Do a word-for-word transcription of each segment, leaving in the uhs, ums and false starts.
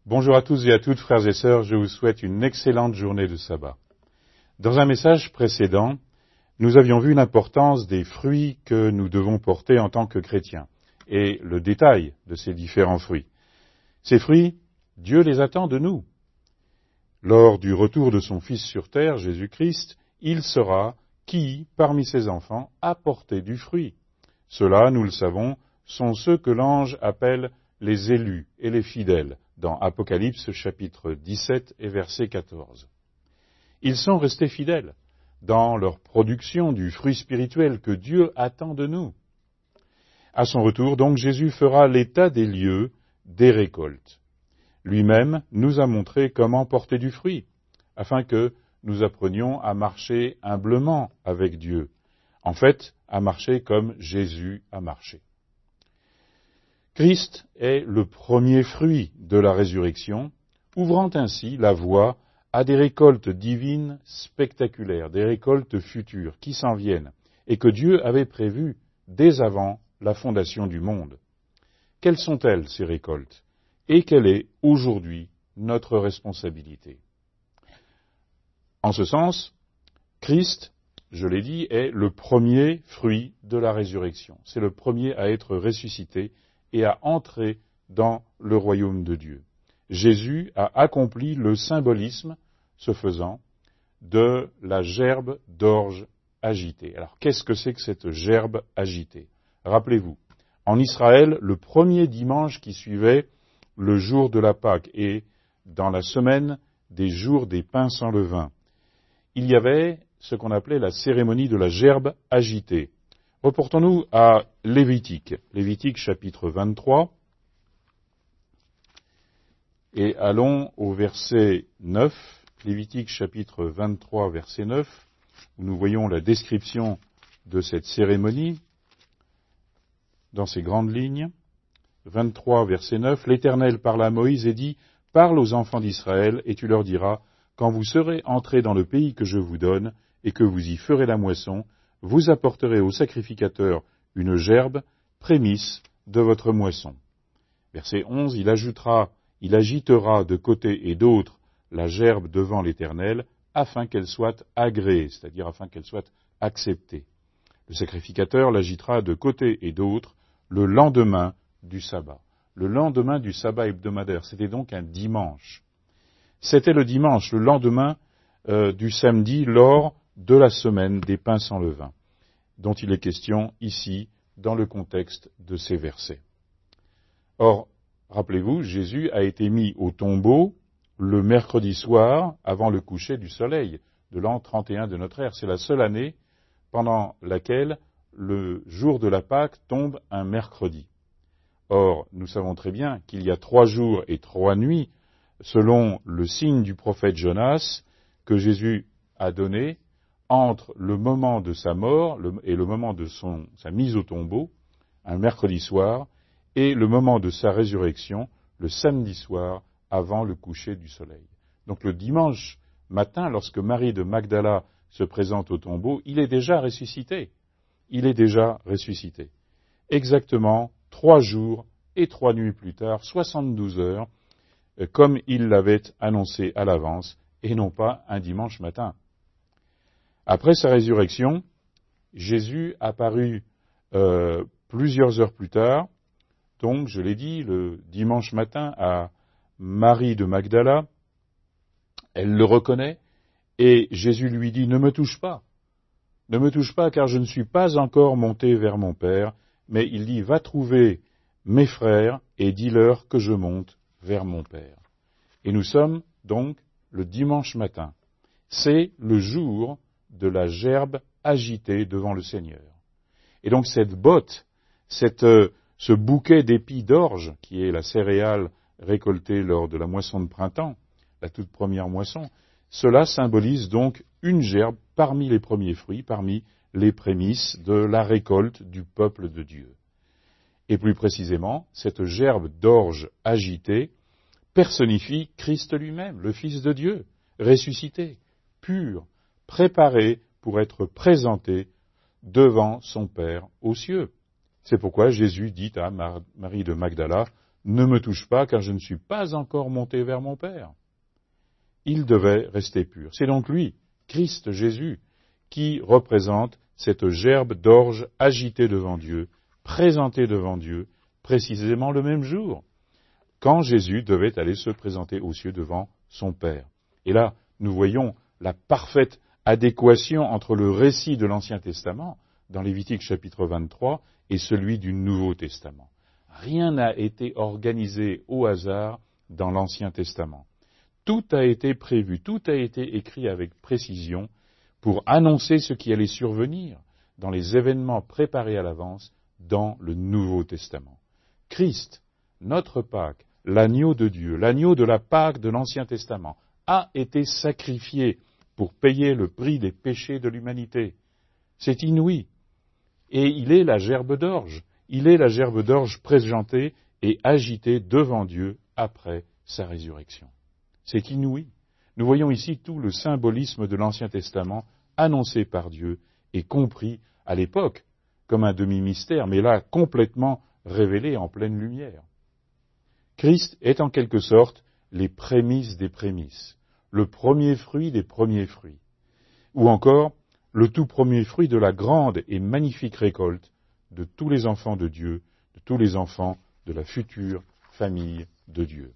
Bonjour à tous et à toutes, frères et sœurs, je vous souhaite une excellente journée de sabbat. Dans un message précédent, nous avions vu l'importance des fruits que nous devons porter en tant que chrétiens et le détail de ces différents fruits. Ces fruits, Dieu les attend de nous. Lors du retour de son Fils sur terre, Jésus-Christ, il sera qui, parmi ses enfants, a porté du fruit. Ceux-là, nous le savons, sont ceux que l'ange appelle les élus et les fidèles, dans Apocalypse chapitre dix-sept et verset quatorze. Ils sont restés fidèles dans leur production du fruit spirituel que Dieu attend de nous. À son retour, donc, Jésus fera l'état des lieux des récoltes. Lui-même nous a montré comment porter du fruit, afin que nous apprenions à marcher humblement avec Dieu, en fait, à marcher comme Jésus a marché. Christ est le premier fruit de la résurrection, ouvrant ainsi la voie à des récoltes divines spectaculaires, des récoltes futures qui s'en viennent, et que Dieu avait prévues dès avant la fondation du monde. Quelles sont-elles, ces récoltes? Et quelle est aujourd'hui notre responsabilité? En ce sens, Christ, je l'ai dit, est le premier fruit de la résurrection. C'est le premier à être ressuscité et à entrer dans le royaume de Dieu. Jésus a accompli le symbolisme, ce faisant, de la gerbe d'orge agitée. Alors, qu'est-ce que c'est que cette gerbe agitée? Rappelez-vous, en Israël, le premier dimanche qui suivait le jour de la Pâque et dans la semaine des jours des pains sans levain, il y avait ce qu'on appelait la cérémonie de la gerbe agitée. Reportons-nous à Lévitique, Lévitique chapitre vingt-trois, et allons au verset neuf, Lévitique chapitre vingt-trois, verset neuf, où nous voyons la description de cette cérémonie dans ces grandes lignes. vingt-trois, verset neuf, l'Éternel parla à Moïse et dit, « Parle aux enfants d'Israël, et tu leur diras, quand vous serez entrés dans le pays que je vous donne, et que vous y ferez la moisson, vous apporterez au sacrificateur une gerbe, prémisse de votre moisson. » Verset onze, il ajoutera, il agitera de côté et d'autre la gerbe devant l'Éternel, afin qu'elle soit agréée, c'est-à-dire afin qu'elle soit acceptée. Le sacrificateur l'agitera de côté et d'autre le lendemain du sabbat. Le lendemain du sabbat hebdomadaire, c'était donc un dimanche. C'était le dimanche, le lendemain euh, du samedi, lors de la semaine des pains sans levain, dont il est question ici dans le contexte de ces versets. Or, rappelez-vous, Jésus a été mis au tombeau le mercredi soir avant le coucher du soleil de l'an trente et un de notre ère. C'est la seule année pendant laquelle le jour de la Pâque tombe un mercredi. Or, nous savons très bien qu'il y a trois jours et trois nuits, selon le signe du prophète Jonas, que Jésus a donné entre le moment de sa mort le, et le moment de son, sa mise au tombeau, un mercredi soir, et le moment de sa résurrection, le samedi soir, avant le coucher du soleil. Donc le dimanche matin, lorsque Marie de Magdala se présente au tombeau, il est déjà ressuscité. Il est déjà ressuscité. Exactement trois jours et trois nuits plus tard, soixante-douze heures, comme il l'avait annoncé à l'avance, et non pas un dimanche matin. Après sa résurrection, Jésus apparut euh, plusieurs heures plus tard, donc, je l'ai dit, le dimanche matin à Marie de Magdala. Elle le reconnaît, et Jésus lui dit, « Ne me touche pas, ne me touche pas, car je ne suis pas encore monté vers mon Père. » Mais il dit, « Va trouver mes frères, et dis-leur que je monte vers mon Père. » Et nous sommes donc le dimanche matin. C'est le jour de la gerbe agitée devant le Seigneur. Et donc cette botte, cette, euh, ce bouquet d'épis d'orge, qui est la céréale récoltée lors de la moisson de printemps, la toute première moisson, cela symbolise donc une gerbe parmi les premiers fruits, parmi les prémices de la récolte du peuple de Dieu. Et plus précisément, cette gerbe d'orge agitée personnifie Christ lui-même, le Fils de Dieu, ressuscité, pur, préparé pour être présenté devant son Père aux cieux. C'est pourquoi Jésus dit à Marie de Magdala, ne me touche pas, car je ne suis pas encore monté vers mon Père. Il devait rester pur. C'est donc lui, Christ Jésus, qui représente cette gerbe d'orge agitée devant Dieu, présentée devant Dieu, précisément le même jour, quand Jésus devait aller se présenter aux cieux devant son Père. Et là, nous voyons la parfaite adéquation entre le récit de l'Ancien Testament, dans Lévitique chapitre vingt-trois, et celui du Nouveau Testament. Rien n'a été organisé au hasard dans l'Ancien Testament. Tout a été prévu, tout a été écrit avec précision pour annoncer ce qui allait survenir dans les événements préparés à l'avance dans le Nouveau Testament. Christ, notre Pâque, l'agneau de Dieu, l'agneau de la Pâque de l'Ancien Testament, a été sacrifié pour payer le prix des péchés de l'humanité. C'est inouï. Et il est la gerbe d'orge. Il est la gerbe d'orge présentée et agitée devant Dieu après sa résurrection. C'est inouï. Nous voyons ici tout le symbolisme de l'Ancien Testament annoncé par Dieu et compris à l'époque comme un demi-mystère, mais là complètement révélé en pleine lumière. Christ est en quelque sorte les prémices des prémices, le premier fruit des premiers fruits, ou encore le tout premier fruit de la grande et magnifique récolte de tous les enfants de Dieu, de tous les enfants de la future famille de Dieu.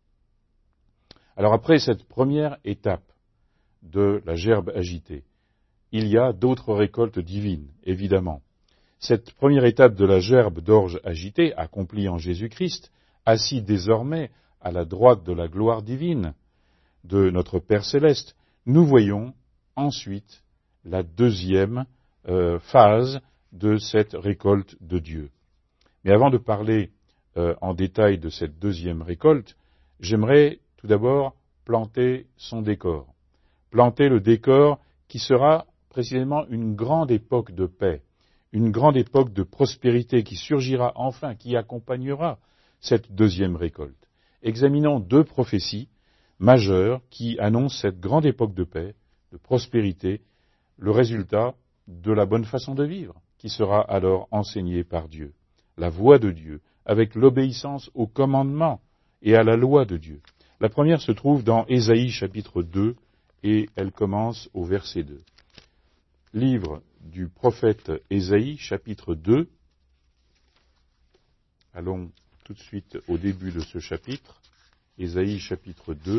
Alors après cette première étape de la gerbe agitée, il y a d'autres récoltes divines, évidemment. Cette première étape de la gerbe d'orge agitée, accomplie en Jésus-Christ, assis désormais à la droite de la gloire divine de notre Père céleste, nous voyons ensuite la deuxième euh, phase de cette récolte de Dieu. Mais avant de parler euh, en détail de cette deuxième récolte, j'aimerais tout d'abord planter son décor. Planter le décor qui sera précisément une grande époque de paix, une grande époque de prospérité qui surgira enfin, qui accompagnera cette deuxième récolte. Examinons deux prophéties majeures qui annoncent cette grande époque de paix, de prospérité, le résultat de la bonne façon de vivre, qui sera alors enseignée par Dieu. La voie de Dieu, avec l'obéissance au commandement et à la loi de Dieu. La première se trouve dans Ésaïe chapitre deux, et elle commence au verset deux. Livre du prophète Ésaïe chapitre deux. Allons tout de suite au début de ce chapitre. Ésaïe chapitre deux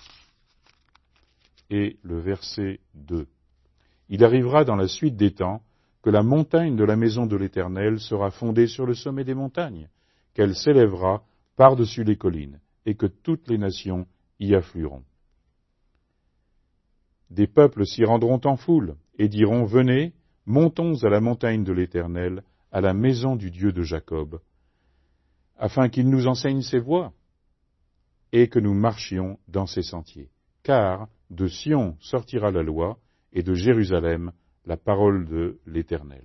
et le verset deux. Il arrivera dans la suite des temps que la montagne de la maison de l'Éternel sera fondée sur le sommet des montagnes, qu'elle s'élèvera par-dessus les collines, et que toutes les nations y afflueront. Des peuples s'y rendront en foule, et diront, venez, montons à la montagne de l'Éternel, à la maison du Dieu de Jacob, afin qu'il nous enseigne ses voies, et que nous marchions dans ses sentiers. Car de Sion sortira la loi, et de Jérusalem la parole de l'Éternel.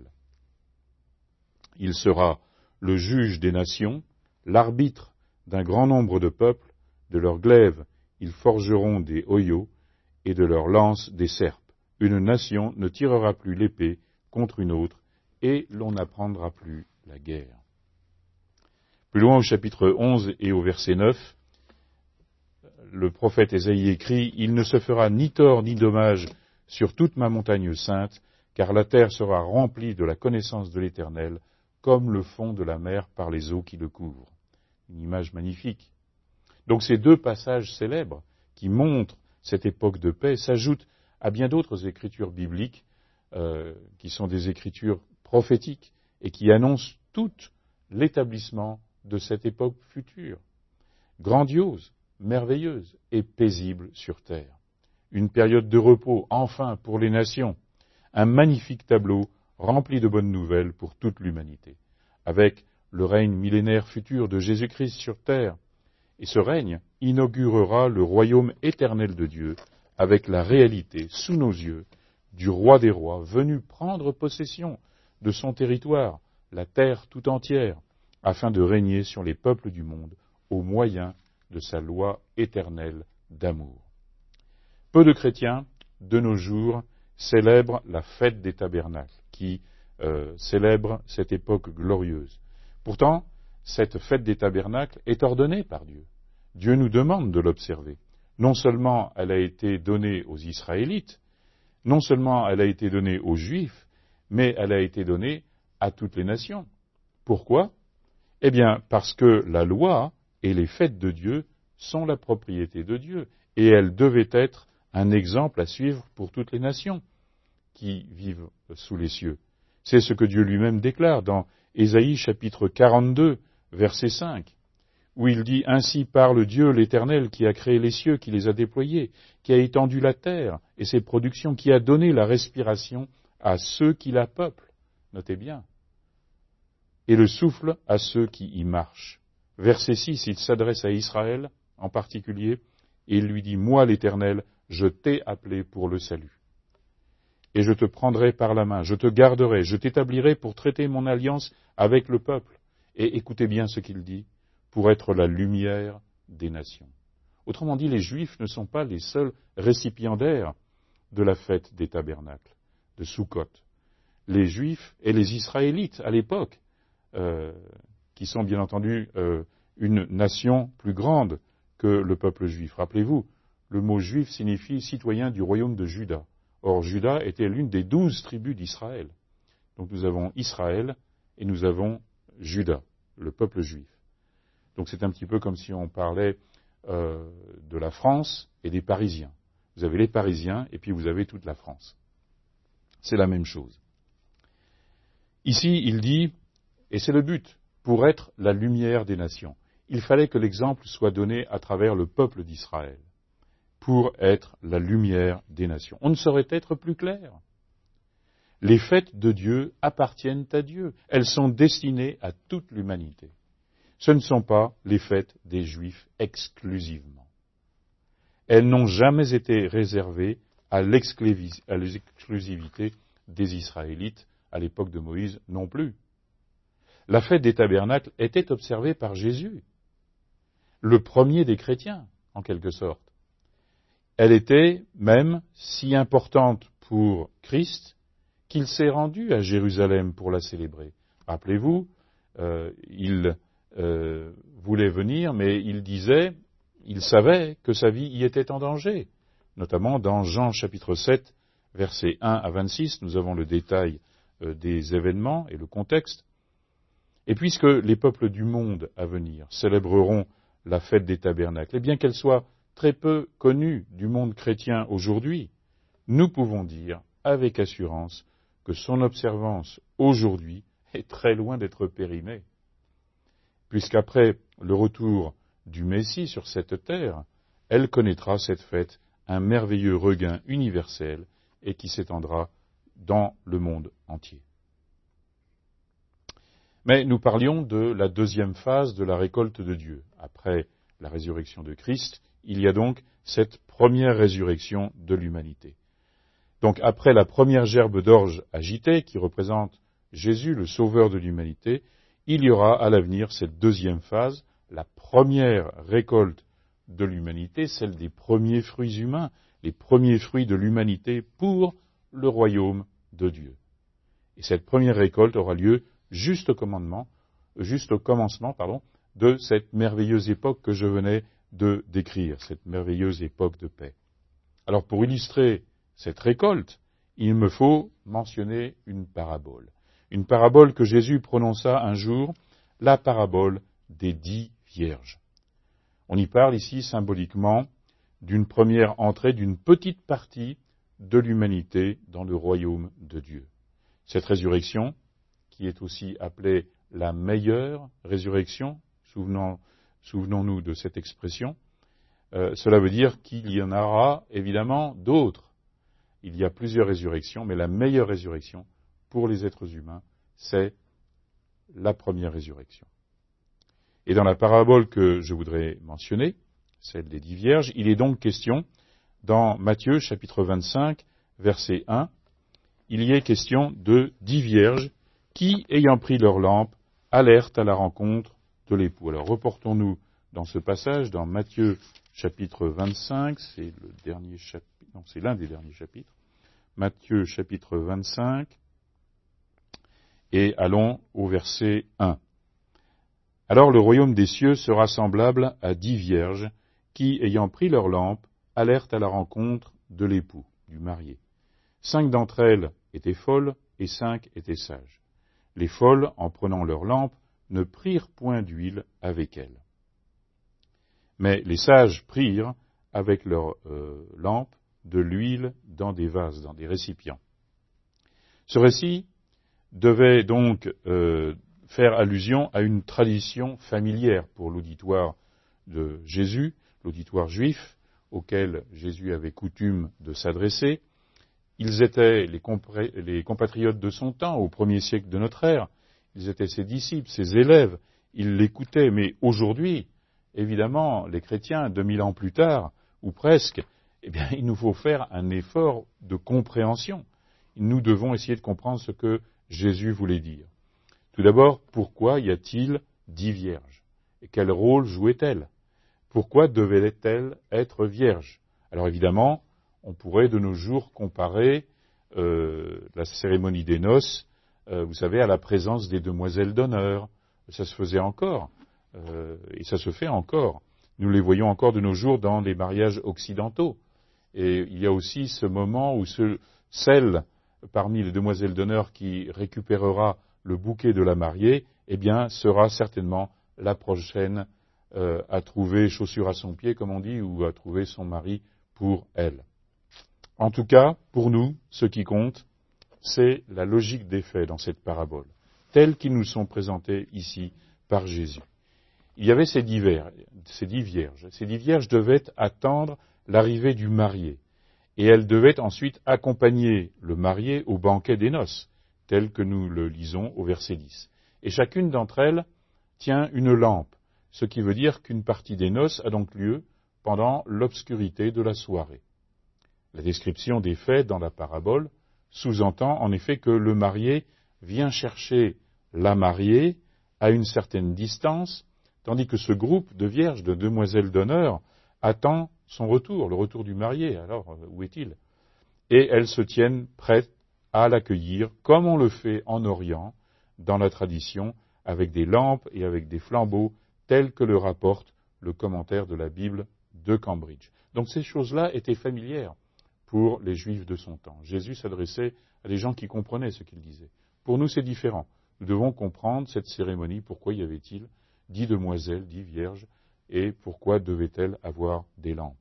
Il sera le juge des nations, l'arbitre d'un grand nombre de peuples, de leurs glaives ils forgeront des hoyaux, et de leurs lances des serpes. Une nation ne tirera plus l'épée contre une autre, et l'on n'apprendra plus la guerre. Plus loin au chapitre onze et au verset neuf, le prophète Ésaïe écrit « Il ne se fera ni tort ni dommage sur toute ma montagne sainte, car la terre sera remplie de la connaissance de l'Éternel, comme le fond de la mer par les eaux qui le couvrent. » Une image magnifique. Donc ces deux passages célèbres qui montrent cette époque de paix s'ajoutent à bien d'autres écritures bibliques euh, qui sont des écritures prophétiques et qui annoncent tout l'établissement de cette époque future, grandiose, merveilleuse et paisible sur terre. Une période de repos, enfin, pour les nations. Un magnifique tableau rempli de bonnes nouvelles pour toute l'humanité, avec le règne millénaire futur de Jésus-Christ sur terre. Et ce règne inaugurera le royaume éternel de Dieu, avec la réalité, sous nos yeux, du roi des rois, venu prendre possession de son territoire, la terre tout entière, afin de régner sur les peuples du monde, au moyen de sa loi éternelle d'amour. Peu de chrétiens, de nos jours, célèbrent la fête des tabernacles, qui euh, célèbre cette époque glorieuse. Pourtant, cette fête des tabernacles est ordonnée par Dieu. Dieu nous demande de l'observer. Non seulement elle a été donnée aux Israélites, non seulement elle a été donnée aux Juifs, mais elle a été donnée à toutes les nations. Pourquoi ? Eh bien, parce que la loi et les fêtes de Dieu sont la propriété de Dieu, et elles devaient être un exemple à suivre pour toutes les nations qui vivent sous les cieux. C'est ce que Dieu lui-même déclare dans Ésaïe chapitre quarante-deux, verset cinq, où il dit « Ainsi parle Dieu l'Éternel qui a créé les cieux, qui les a déployés, qui a étendu la terre et ses productions, qui a donné la respiration à ceux qui la peuplent. » Notez bien. Et le souffle à ceux qui y marchent. Verset six, il s'adresse à Israël en particulier, et il lui dit « Moi l'Éternel, je t'ai appelé pour le salut. Et je te prendrai par la main, je te garderai, je t'établirai pour traiter mon alliance avec le peuple. » Et écoutez bien ce qu'il dit, pour être la lumière des nations. Autrement dit, les Juifs ne sont pas les seuls récipiendaires de la fête des tabernacles, de Soukhot. Les Juifs et les Israélites à l'époque, euh, qui sont bien entendu euh, une nation plus grande que le peuple juif. Rappelez-vous, le mot juif signifie citoyen du royaume de Juda. Or, Juda était l'une des douze tribus d'Israël. Donc nous avons Israël et nous avons Juda, le peuple juif. Donc c'est un petit peu comme si on parlait euh, de la France et des Parisiens. Vous avez les Parisiens et puis vous avez toute la France. C'est la même chose. Ici, il dit, et c'est le but, pour être la lumière des nations. Il fallait que l'exemple soit donné à travers le peuple d'Israël, pour être la lumière des nations. On ne saurait être plus clair. Les fêtes de Dieu appartiennent à Dieu. Elles sont destinées à toute l'humanité. Ce ne sont pas les fêtes des Juifs exclusivement. Elles n'ont jamais été réservées à l'exclusivité des Israélites à l'époque de Moïse non plus. La fête des tabernacles était observée par Jésus, le premier des chrétiens, en quelque sorte. Elle était même si importante pour Christ qu'il s'est rendu à Jérusalem pour la célébrer. Rappelez-vous, euh, il euh, voulait venir, mais il disait, il savait que sa vie y était en danger. Notamment dans Jean chapitre sept, versets un à vingt-six, nous avons le détail euh, des événements et le contexte. Et puisque les peuples du monde à venir célébreront la fête des tabernacles, et bien qu'elle soit très peu connue du monde chrétien aujourd'hui, nous pouvons dire avec assurance que son observance aujourd'hui est très loin d'être périmée. Puisqu'après le retour du Messie sur cette terre, elle connaîtra cette fête un merveilleux regain universel et qui s'étendra dans le monde entier. Mais nous parlions de la deuxième phase de la récolte de Dieu. Après la résurrection de Christ, il y a donc cette première résurrection de l'humanité. Donc après la première gerbe d'orge agitée, qui représente Jésus, le sauveur de l'humanité, il y aura à l'avenir cette deuxième phase, la première récolte de l'humanité, celle des premiers fruits humains, les premiers fruits de l'humanité pour le royaume de Dieu. Et cette première récolte aura lieu juste au commandement, juste au commencement, pardon, de cette merveilleuse époque que je venais de décrire, cette merveilleuse époque de paix. Alors pour illustrer cette récolte, il me faut mentionner une parabole. Une parabole que Jésus prononça un jour, la parabole des dix vierges. On y parle ici symboliquement d'une première entrée d'une petite partie de l'humanité dans le royaume de Dieu. Cette résurrection, qui est aussi appelée la meilleure résurrection, souvenons, souvenons-nous de cette expression, euh, cela veut dire qu'il y en aura évidemment d'autres. Il y a plusieurs résurrections, mais la meilleure résurrection pour les êtres humains, c'est la première résurrection. Et dans la parabole que je voudrais mentionner, celle des dix vierges, il est donc question, dans Matthieu chapitre vingt-cinq, verset un, il y est question de dix vierges qui, ayant pris leur lampe, allèrent à la rencontre de l'époux. Alors reportons-nous dans ce passage, dans Matthieu chapitre vingt-cinq, c'est le dernier chapitre, non, c'est l'un des derniers chapitres, Matthieu chapitre vingt-cinq, et allons au verset un. Alors le royaume des cieux sera semblable à dix vierges qui, ayant pris leurs lampes, allèrent à la rencontre de l'époux, du marié. Cinq d'entre elles étaient folles et cinq étaient sages. Les folles, en prenant leurs lampes, ne prirent point d'huile avec elles. Mais les sages prirent avec leurs euh, lampes de l'huile dans des vases, dans des récipients. Ce récit devait donc euh, faire allusion à une tradition familière pour l'auditoire de Jésus, l'auditoire juif, auquel Jésus avait coutume de s'adresser. Ils étaient les, compré- les compatriotes de son temps, au premier siècle de notre ère. Ils étaient ses disciples, ses élèves. Ils l'écoutaient. Mais aujourd'hui, évidemment, les chrétiens, deux mille ans plus tard, ou presque, eh bien, il nous faut faire un effort de compréhension. Nous devons essayer de comprendre ce que Jésus voulait dire. Tout d'abord, pourquoi y a-t-il dix vierges? Et quel rôle jouaient-elles? Pourquoi devaient-elles être vierges? Alors évidemment, on pourrait de nos jours comparer euh, la cérémonie des noces, euh, vous savez, à la présence des demoiselles d'honneur. Ça se faisait encore, euh, et ça se fait encore. Nous les voyons encore de nos jours dans les mariages occidentaux. Et il y a aussi ce moment où ce, celle parmi les demoiselles d'honneur qui récupérera le bouquet de la mariée, eh bien, sera certainement la prochaine euh, à trouver chaussure à son pied, comme on dit, ou à trouver son mari pour elle. En tout cas, pour nous, ce qui compte, c'est la logique des faits dans cette parabole, tels qu'ils nous sont présentés ici par Jésus. Il y avait ces dix, vers, ces dix vierges. Ces dix vierges devaient attendre l'arrivée du marié. Et elles devaient ensuite accompagner le marié au banquet des noces, tel que nous le lisons au verset dix. Et chacune d'entre elles tient une lampe, ce qui veut dire qu'une partie des noces a donc lieu pendant l'obscurité de la soirée. La description des faits dans la parabole sous-entend en effet que le marié vient chercher la mariée à une certaine distance, tandis que ce groupe de vierges, de demoiselles d'honneur, attend son retour, le retour du marié. Alors, où est-il? Et elles se tiennent prêtes à l'accueillir, comme on le fait en Orient, dans la tradition, avec des lampes et avec des flambeaux, tels que le rapporte le commentaire de la Bible de Cambridge. Donc ces choses-là étaient familières pour les Juifs de son temps. Jésus s'adressait à des gens qui comprenaient ce qu'il disait. Pour nous, c'est différent. Nous devons comprendre cette cérémonie, pourquoi y avait-il dix demoiselles, dix vierges, et pourquoi devaient-elles avoir des lampes.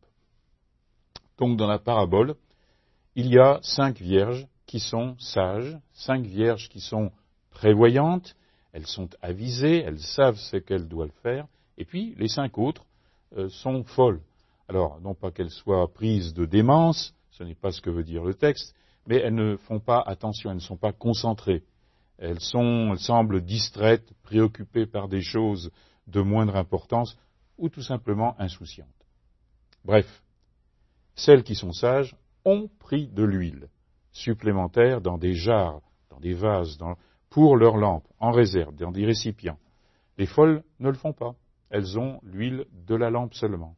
Donc dans la parabole, il y a cinq vierges qui sont sages, cinq vierges qui sont prévoyantes, elles sont avisées, elles savent ce qu'elles doivent faire, et puis les cinq autres euh, sont folles. Alors, non pas qu'elles soient prises de démence, ce n'est pas ce que veut dire le texte, mais elles ne font pas attention, elles ne sont pas concentrées. Elles, sont, elles semblent distraites, préoccupées par des choses de moindre importance, ou tout simplement insouciantes. Bref, celles qui sont sages ont pris de l'huile supplémentaire dans des jarres, dans des vases, dans, pour leurs lampes, en réserve, dans des récipients. Les folles ne le font pas. Elles ont l'huile de la lampe seulement.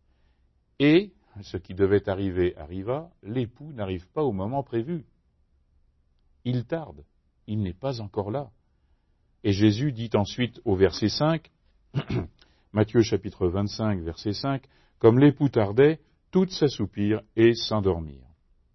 Et, ce qui devait arriver arriva, l'époux n'arrive pas au moment prévu. Il tarde. Il n'est pas encore là. Et Jésus dit ensuite au verset cinq, Matthieu chapitre vingt-cinq, verset cinq, « Comme l'époux tardait, toutes s'assoupirent et s'endormirent. »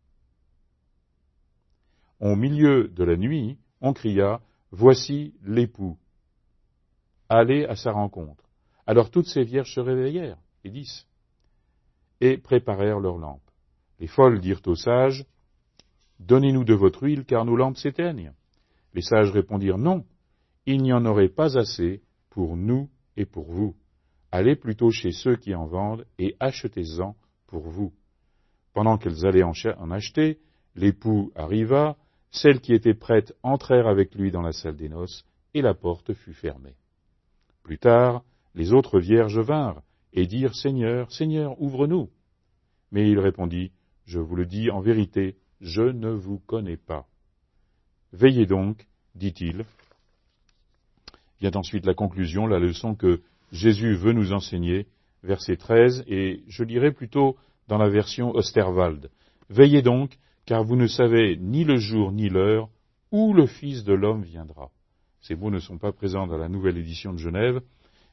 Au milieu de la nuit, on cria, « Voici l'époux. Allez à sa rencontre. » Alors toutes ces vierges se réveillèrent, les dix, et préparèrent leurs lampes. Les folles dirent aux sages, « Donnez-nous de votre huile, car nos lampes s'éteignent. » Les sages répondirent, « Non, il n'y en aurait pas assez pour nous et pour vous. Allez plutôt chez ceux qui en vendent et achetez-en pour vous. » Pendant qu'elles allaient en acheter, l'époux arriva, celles qui étaient prêtes entrèrent avec lui dans la salle des noces, et la porte fut fermée. Plus tard, les autres vierges vinrent et dirent, « Seigneur, Seigneur, ouvre-nous. » Mais il répondit, « Je vous le dis en vérité, je ne vous connais pas. Veillez donc, dit-il. » Vient ensuite la conclusion, la leçon que Jésus veut nous enseigner, verset treize, et je lirai plutôt dans la version Osterwald. « Veillez donc, car vous ne savez ni le jour ni l'heure où le Fils de l'homme viendra. » Ces mots ne sont pas présents dans la nouvelle édition de Genève,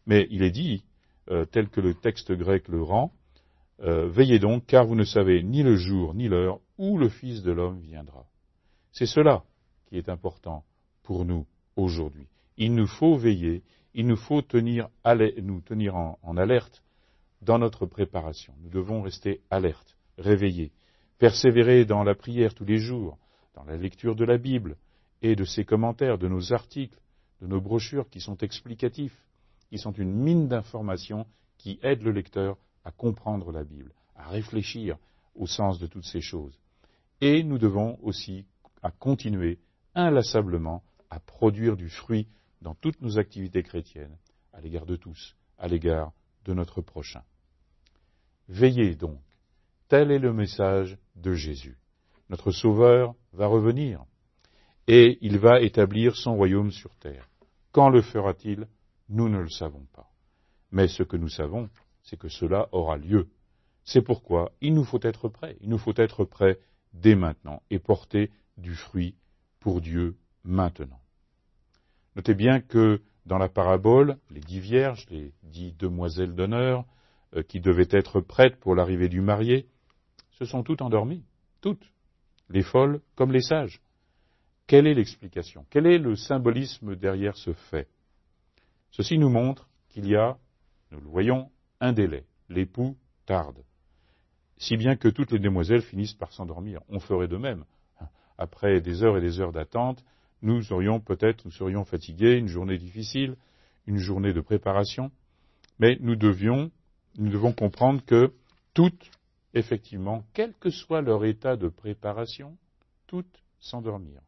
Mais il est dit, euh, tel que le texte grec le rend, euh, veillez donc, car vous ne savez ni le jour ni l'heure où le Fils de l'homme viendra. C'est cela qui est important pour nous aujourd'hui. Il nous faut veiller, il nous faut tenir, nous tenir en, en alerte dans notre préparation. Nous devons rester alertes, réveillés, persévérer dans la prière tous les jours, dans la lecture de la Bible et de ses commentaires, de nos articles, de nos brochures qui sont explicatifs, qui sont une mine d'informations qui aident le lecteur à comprendre la Bible, à réfléchir au sens de toutes ces choses. Et nous devons aussi à continuer inlassablement à produire du fruit dans toutes nos activités chrétiennes, à l'égard de tous, à l'égard de notre prochain. Veillez donc, tel est le message de Jésus. Notre Sauveur va revenir et il va établir son royaume sur terre. Quand le fera-t-il? Nous ne le savons pas. Mais ce que nous savons, c'est que cela aura lieu. C'est pourquoi il nous faut être prêts. Il nous faut être prêts dès maintenant et porter du fruit pour Dieu maintenant. Notez bien que dans la parabole, les dix vierges, les dix demoiselles d'honneur, euh, qui devaient être prêtes pour l'arrivée du marié, se sont toutes endormies, toutes, les folles comme les sages. Quelle est l'explication? Quel est le symbolisme derrière ce fait? Ceci nous montre qu'il y a, nous le voyons, un délai. L'époux tarde. Si bien que toutes les demoiselles finissent par s'endormir. On ferait de même. Après des heures et des heures d'attente, nous aurions peut-être, nous serions fatigués, une journée difficile, une journée de préparation, mais nous devions, nous devons comprendre que toutes, effectivement, quel que soit leur état de préparation, toutes s'endormirent.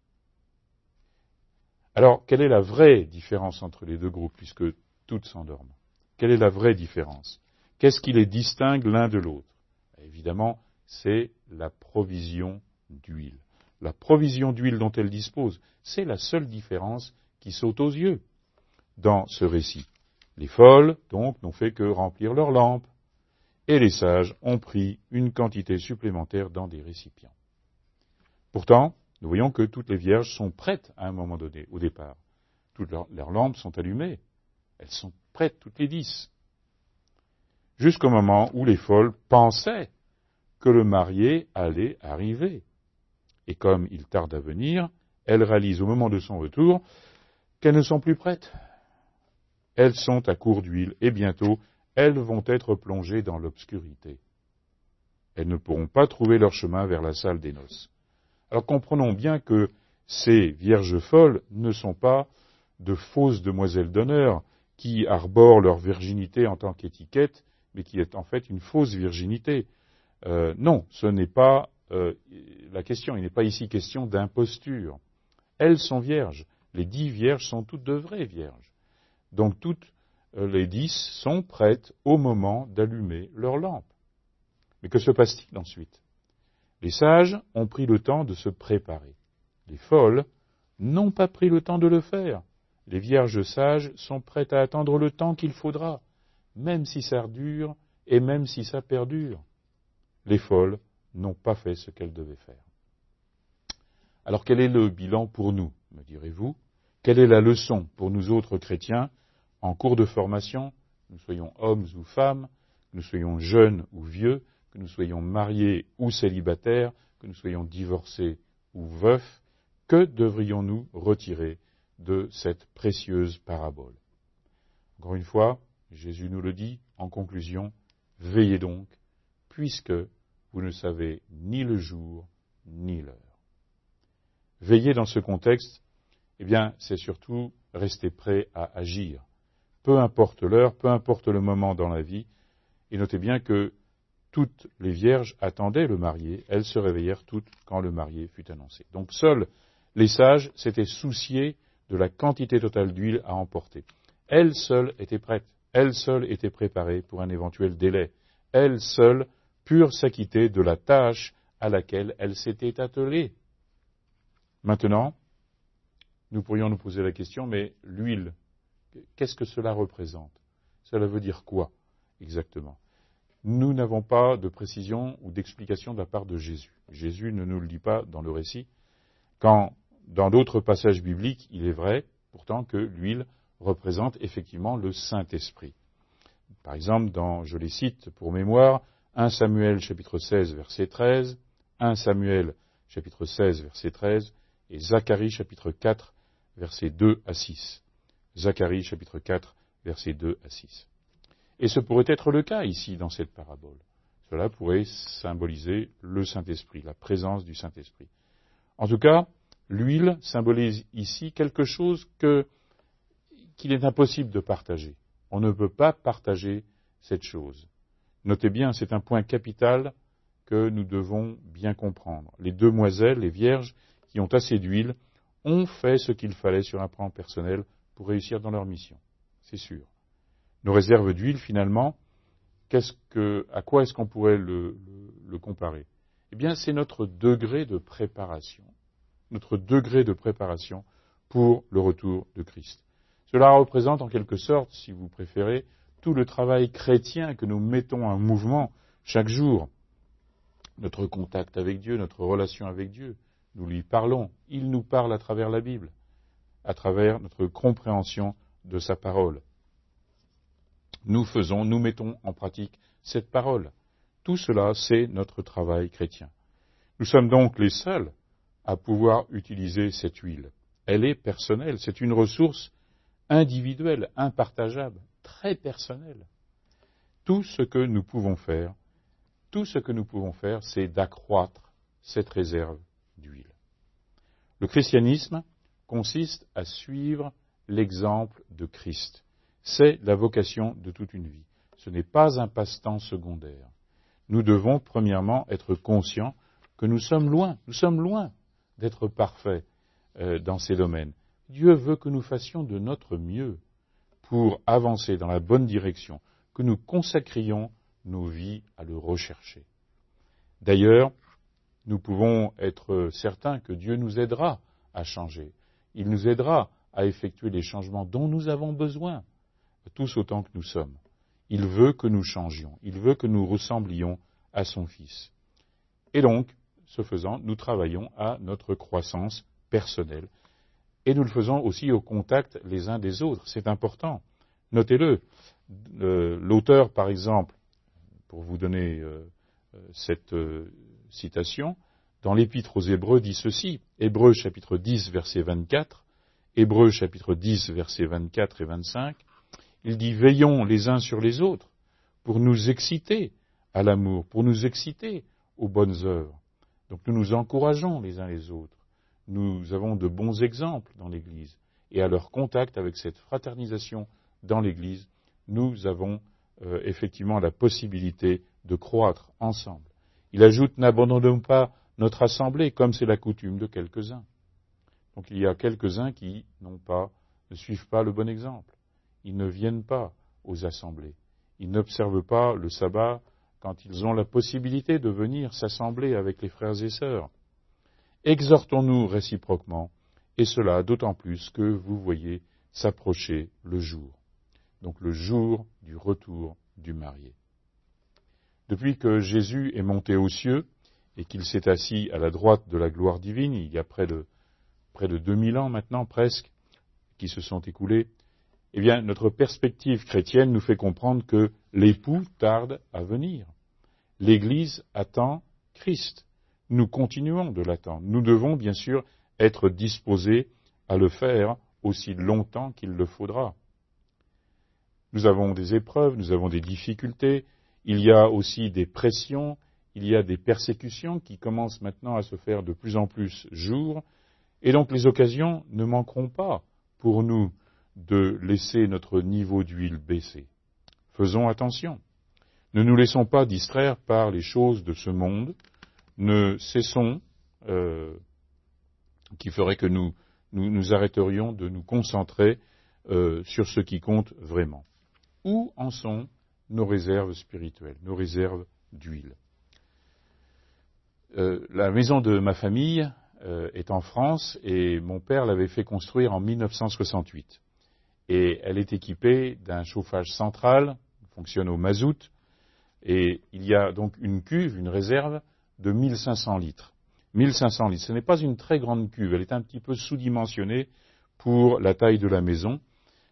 Alors, quelle est la vraie différence entre les deux groupes, puisque toutes s'endorment? Quelle est la vraie différence? Qu'est-ce qui les distingue l'un de l'autre? Évidemment, c'est la provision d'huile. La provision d'huile dont elles disposent, c'est la seule différence qui saute aux yeux dans ce récit. Les folles, donc, n'ont fait que remplir leurs lampes, et les sages ont pris une quantité supplémentaire dans des récipients. Pourtant, nous voyons que toutes les vierges sont prêtes à un moment donné, au départ. Toutes leurs, leurs lampes sont allumées. Elles sont prêtes, toutes les dix. Jusqu'au moment où les folles pensaient que le marié allait arriver. Et comme il tarde à venir, elles réalisent au moment de son retour qu'elles ne sont plus prêtes. Elles sont à court d'huile et bientôt elles vont être plongées dans l'obscurité. Elles ne pourront pas trouver leur chemin vers la salle des noces. Alors comprenons bien que ces vierges folles ne sont pas de fausses demoiselles d'honneur qui arborent leur virginité en tant qu'étiquette, mais qui est en fait une fausse virginité. Euh, non, ce n'est pas euh, la question. Il n'est pas ici question d'imposture. Elles sont vierges. Les dix vierges sont toutes de vraies vierges. Donc toutes euh, les dix sont prêtes au moment d'allumer leur lampe. Mais que se passe-t-il ensuite? Les sages ont pris le temps de se préparer. Les folles n'ont pas pris le temps de le faire. Les vierges sages sont prêtes à attendre le temps qu'il faudra, même si ça dure et même si ça perdure. Les folles n'ont pas fait ce qu'elles devaient faire. Alors quel est le bilan pour nous, me direz-vous? Quelle est la leçon pour nous autres chrétiens en cours de formation, que nous soyons hommes ou femmes, que nous soyons jeunes ou vieux, que nous soyons mariés ou célibataires, que nous soyons divorcés ou veufs? Que devrions-nous retirer de cette précieuse parabole? Encore une fois, Jésus nous le dit en conclusion, veillez donc, puisque vous ne savez ni le jour ni l'heure. Veiller dans ce contexte, eh bien, c'est surtout rester prêt à agir. Peu importe l'heure, peu importe le moment dans la vie, et notez bien que toutes les vierges attendaient le marié, elles se réveillèrent toutes quand le marié fut annoncé. Donc seuls les sages s'étaient souciés de la quantité totale d'huile à emporter. Elles seules étaient prêtes, elles seules étaient préparées pour un éventuel délai. Elles seules purent s'acquitter de la tâche à laquelle elles s'étaient attelées. Maintenant, nous pourrions nous poser la question, mais l'huile, qu'est-ce que cela représente? Cela veut dire quoi exactement? Nous n'avons pas de précision ou d'explication de la part de Jésus. Jésus ne nous le dit pas dans le récit, quand dans d'autres passages bibliques, il est vrai pourtant que l'huile représente effectivement le Saint-Esprit. Par exemple, dans, je les cite pour mémoire, premier Samuel chapitre seize verset treize, premier Samuel chapitre seize verset treize et Zacharie chapitre quatre versets deux à six. Zacharie chapitre quatre versets deux à six. Et ce pourrait être le cas ici dans cette parabole. Cela pourrait symboliser le Saint-Esprit, la présence du Saint-Esprit. En tout cas, l'huile symbolise ici quelque chose que, qu'il est impossible de partager. On ne peut pas partager cette chose. Notez bien, c'est un point capital que nous devons bien comprendre. Les demoiselles, les vierges, qui ont assez d'huile, ont fait ce qu'il fallait sur un plan personnel pour réussir dans leur mission. C'est sûr. Nos réserves d'huile, finalement, qu'est-ce que, à quoi est-ce qu'on pourrait le, le, le comparer? Eh bien, c'est notre degré de préparation. Notre degré de préparation pour le retour de Christ. Cela représente en quelque sorte, si vous préférez, tout le travail chrétien que nous mettons en mouvement chaque jour. Notre contact avec Dieu, notre relation avec Dieu, nous lui parlons. Il nous parle à travers la Bible, à travers notre compréhension de sa parole. Nous faisons, nous mettons en pratique cette parole. Tout cela, c'est notre travail chrétien. Nous sommes donc les seuls à pouvoir utiliser cette huile. Elle est personnelle, c'est une ressource individuelle, impartageable, très personnelle. Tout ce que nous pouvons faire, tout ce que nous pouvons faire, c'est d'accroître cette réserve d'huile. Le christianisme consiste à suivre l'exemple de Christ. C'est la vocation de toute une vie. Ce n'est pas un passe-temps secondaire. Nous devons premièrement être conscients que nous sommes loin, nous sommes loin d'être parfaits euh, dans ces domaines. Dieu veut que nous fassions de notre mieux pour avancer dans la bonne direction, que nous consacrions nos vies à le rechercher. D'ailleurs, nous pouvons être certains que Dieu nous aidera à changer. Il nous aidera à effectuer les changements dont nous avons besoin, tous autant que nous sommes. Il veut que nous changions, il veut que nous ressemblions à son Fils. Et donc, ce faisant, nous travaillons à notre croissance personnelle. Et nous le faisons aussi au contact les uns des autres. C'est important. Notez-le. Euh, l'auteur, par exemple, pour vous donner euh, cette euh, citation, dans l'Épître aux Hébreux dit ceci, Hébreux chapitre dix, verset vingt-quatre, Hébreux chapitre dix, versets vingt-quatre et vingt-cinq, il dit « Veillons les uns sur les autres pour nous exciter à l'amour, pour nous exciter aux bonnes œuvres. » Donc nous nous encourageons les uns les autres. Nous avons de bons exemples dans l'Église. Et à leur contact avec cette fraternisation dans l'Église, nous avons euh, effectivement la possibilité de croître ensemble. Il ajoute « N'abandonnons pas notre assemblée comme c'est la coutume de quelques-uns. » Donc il y a quelques-uns qui n'ont pas, ne suivent pas le bon exemple. Ils ne viennent pas aux assemblées. Ils n'observent pas le sabbat quand ils ont la possibilité de venir s'assembler avec les frères et sœurs. Exhortons-nous réciproquement, et cela d'autant plus que vous voyez s'approcher le jour. Donc le jour du retour du marié. Depuis que Jésus est monté aux cieux et qu'il s'est assis à la droite de la gloire divine, il y a près de, près de deux mille ans maintenant presque, qui se sont écoulés, eh bien notre perspective chrétienne nous fait comprendre que l'époux tarde à venir. L'Église attend Christ. Nous continuons de l'attendre. Nous devons bien sûr être disposés à le faire aussi longtemps qu'il le faudra. Nous avons des épreuves, nous avons des difficultés, il y a aussi des pressions, il y a des persécutions qui commencent maintenant à se faire de plus en plus jour, et donc les occasions ne manqueront pas pour nous de laisser notre niveau d'huile baisser. Faisons attention. Ne nous laissons pas distraire par les choses de ce monde, ne cessons, euh, qui ferait que nous, nous nous arrêterions de nous concentrer euh, sur ce qui compte vraiment. Où en sont nos réserves spirituelles, nos réserves d'huile? euh, La maison de ma famille euh, est en France et mon père l'avait fait construire en mille neuf cent soixante-huit. Et elle est équipée d'un chauffage central, fonctionne au mazout, et il y a donc une cuve, une réserve de mille cinq cents litres. mille cinq cents litres, ce n'est pas une très grande cuve, elle est un petit peu sous-dimensionnée pour la taille de la maison,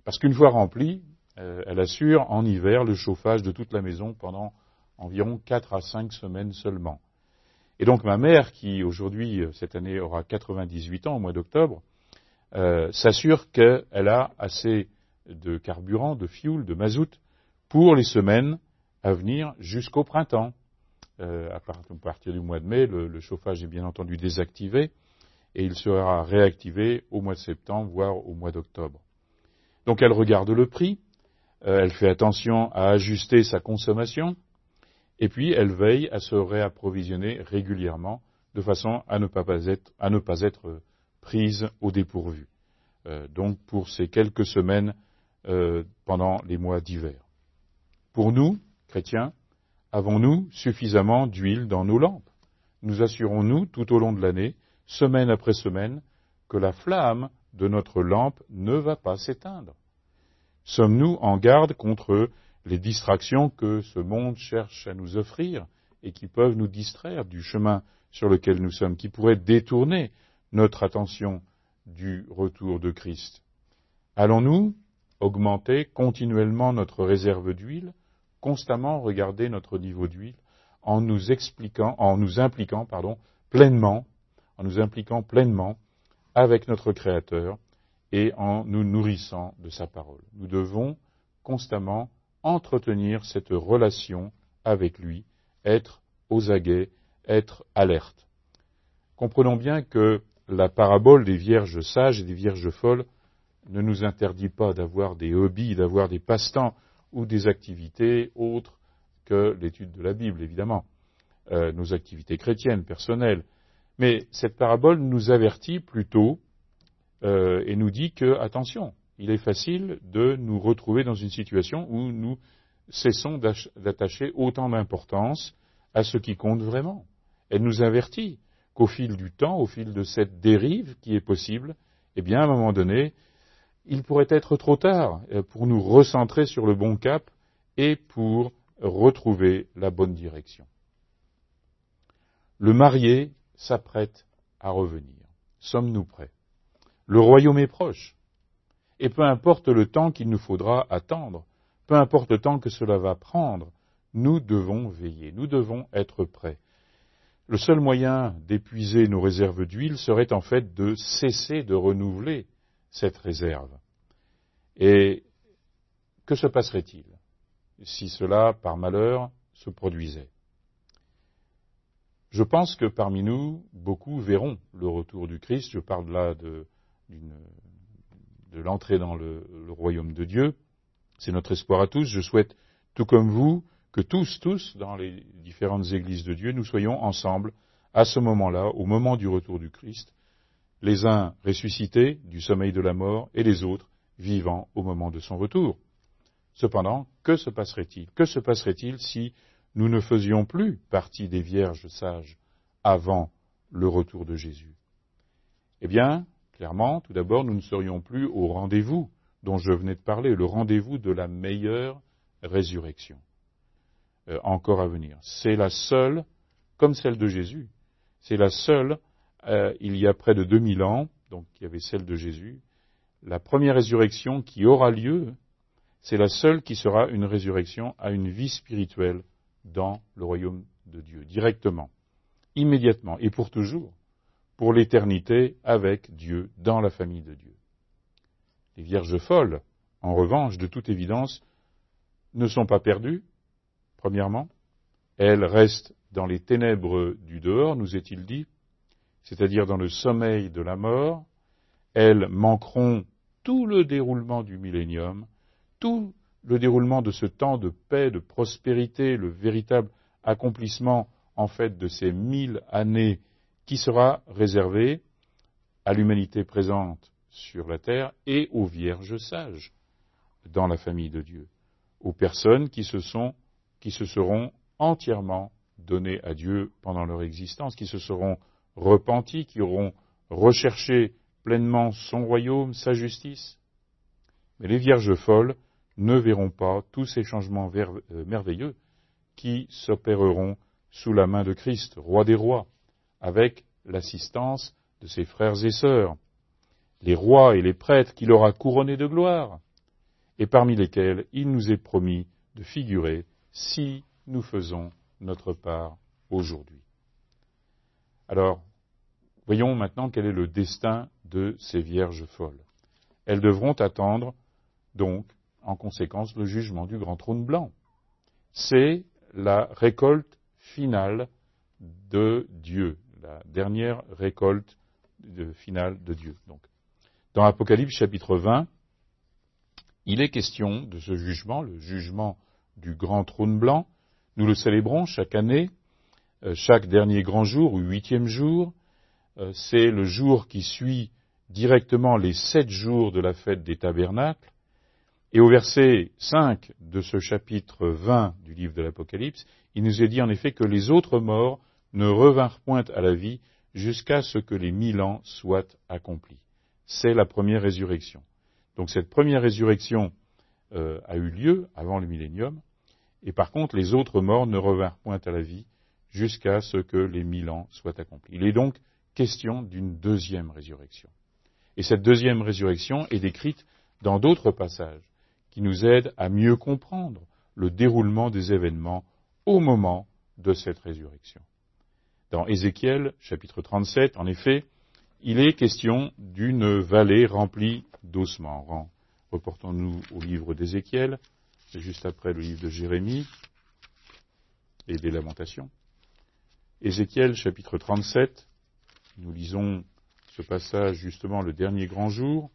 Parce qu'une fois remplie, euh, elle assure en hiver le chauffage de toute la maison pendant environ quatre à cinq semaines seulement. Et donc ma mère, qui aujourd'hui, cette année, aura quatre-vingt-dix-huit ans au mois d'octobre, euh, s'assure qu'elle a assez de carburant, de fioul, de mazout, pour les semaines à venir jusqu'au printemps. Euh, à partir du mois de mai, le, le chauffage est bien entendu désactivé et il sera réactivé au mois de septembre, voire au mois d'octobre. Donc elle regarde le prix, euh, elle fait attention à ajuster sa consommation, et puis elle veille à se réapprovisionner régulièrement, de façon à ne pas être, à ne pas être prise au dépourvu. Euh, donc pour ces quelques semaines euh, pendant les mois d'hiver. Pour nous, chrétiens, avons-nous suffisamment d'huile dans nos lampes? Nous assurons-nous tout au long de l'année, semaine après semaine, que la flamme de notre lampe ne va pas s'éteindre? Sommes-nous en garde contre les distractions que ce monde cherche à nous offrir et qui peuvent nous distraire du chemin sur lequel nous sommes, qui pourraient détourner notre attention du retour de Christ? Allons-nous augmenter continuellement notre réserve d'huile, constamment regarder notre niveau d'huile, en nous expliquant, en nous impliquant, pardon, pleinement, en nous impliquant pleinement avec notre Créateur et en nous nourrissant de sa parole. Nous devons constamment entretenir cette relation avec lui, être aux aguets, être alerte. Comprenons bien que la parabole des vierges sages et des vierges folles ne nous interdit pas d'avoir des hobbies, d'avoir des passe-temps ou des activités autres que l'étude de la Bible, évidemment, euh, nos activités chrétiennes, personnelles. Mais cette parabole nous avertit plutôt euh, et nous dit que, attention, il est facile de nous retrouver dans une situation où nous cessons d'attacher autant d'importance à ce qui compte vraiment. Elle nous avertit qu'au fil du temps, au fil de cette dérive qui est possible, eh bien, à un moment donné, il pourrait être trop tard pour nous recentrer sur le bon cap et pour retrouver la bonne direction. Le marié s'apprête à revenir. Sommes-nous prêts? Le royaume est proche. Et peu importe le temps qu'il nous faudra attendre, peu importe le temps que cela va prendre, nous devons veiller, nous devons être prêts. Le seul moyen d'épuiser nos réserves d'huile serait en fait de cesser de renouveler cette réserve. Et que se passerait-il si cela, par malheur, se produisait? Je pense que parmi nous, beaucoup verront le retour du Christ. Je parle là de, de l'entrée dans le, le royaume de Dieu. C'est notre espoir à tous. Je souhaite, tout comme vous, que tous, tous, dans les différentes églises de Dieu, nous soyons ensemble à ce moment-là, au moment du retour du Christ, les uns ressuscités du sommeil de la mort et les autres vivant au moment de son retour. Cependant, que se passerait-il? Que se passerait-il si nous ne faisions plus partie des vierges sages avant le retour de Jésus? Eh bien, clairement, tout d'abord, nous ne serions plus au rendez-vous dont je venais de parler, le rendez-vous de la meilleure résurrection, euh, encore à venir. C'est la seule, comme celle de Jésus, c'est la seule, euh, il y a près de deux mille ans, donc il y avait celle de Jésus, la première résurrection qui aura lieu, c'est la seule qui sera une résurrection à une vie spirituelle dans le royaume de Dieu, directement, immédiatement et pour toujours, pour l'éternité avec Dieu, dans la famille de Dieu. Les vierges folles, en revanche, de toute évidence, ne sont pas perdues, premièrement. Elles restent dans les ténèbres du dehors, nous est-il dit, c'est-à-dire dans le sommeil de la mort. Elles manqueront tout le déroulement du millénium, tout le déroulement de ce temps de paix, de prospérité, le véritable accomplissement, en fait, de ces mille années qui sera réservé à l'humanité présente sur la terre et aux vierges sages dans la famille de Dieu, aux personnes qui se sont, qui se seront entièrement données à Dieu pendant leur existence, qui se seront repenties, qui auront recherché pleinement son royaume, sa justice. Mais les vierges folles ne verront pas tous ces changements ver- euh, merveilleux qui s'opéreront sous la main de Christ, roi des rois, avec l'assistance de ses frères et sœurs, les rois et les prêtres qu'il aura couronnés de gloire, et parmi lesquels il nous est promis de figurer si nous faisons notre part aujourd'hui. Alors, voyons maintenant quel est le destin de ces vierges folles. Elles devront attendre, donc, en conséquence, le jugement du grand trône blanc. C'est la récolte finale de Dieu, la dernière récolte de, finale de Dieu. Donc, dans Apocalypse chapitre vingt, il est question de ce jugement, le jugement du grand trône blanc. Nous le célébrons chaque année, euh, chaque dernier grand jour ou huitième jour. Euh, c'est le jour qui suit directement les sept jours de la fête des tabernacles. Et au verset cinq de ce chapitre vingt du livre de l'Apocalypse, il nous est dit en effet que les autres morts ne revinrent point à la vie jusqu'à ce que les mille ans soient accomplis. C'est la première résurrection. Donc cette première résurrection euh, a eu lieu avant le millénium, et par contre les autres morts ne revinrent point à la vie jusqu'à ce que les mille ans soient accomplis. Il est donc question d'une deuxième résurrection. Et cette deuxième résurrection est décrite dans d'autres passages qui nous aident à mieux comprendre le déroulement des événements au moment de cette résurrection. Dans Ézéchiel, chapitre trente-sept, en effet, il est question d'une vallée remplie d'ossements. Reportons-nous au livre d'Ézéchiel, c'est juste après le livre de Jérémie et des Lamentations. Ézéchiel, chapitre trente-sept, nous lisons ce passage justement le dernier grand jour.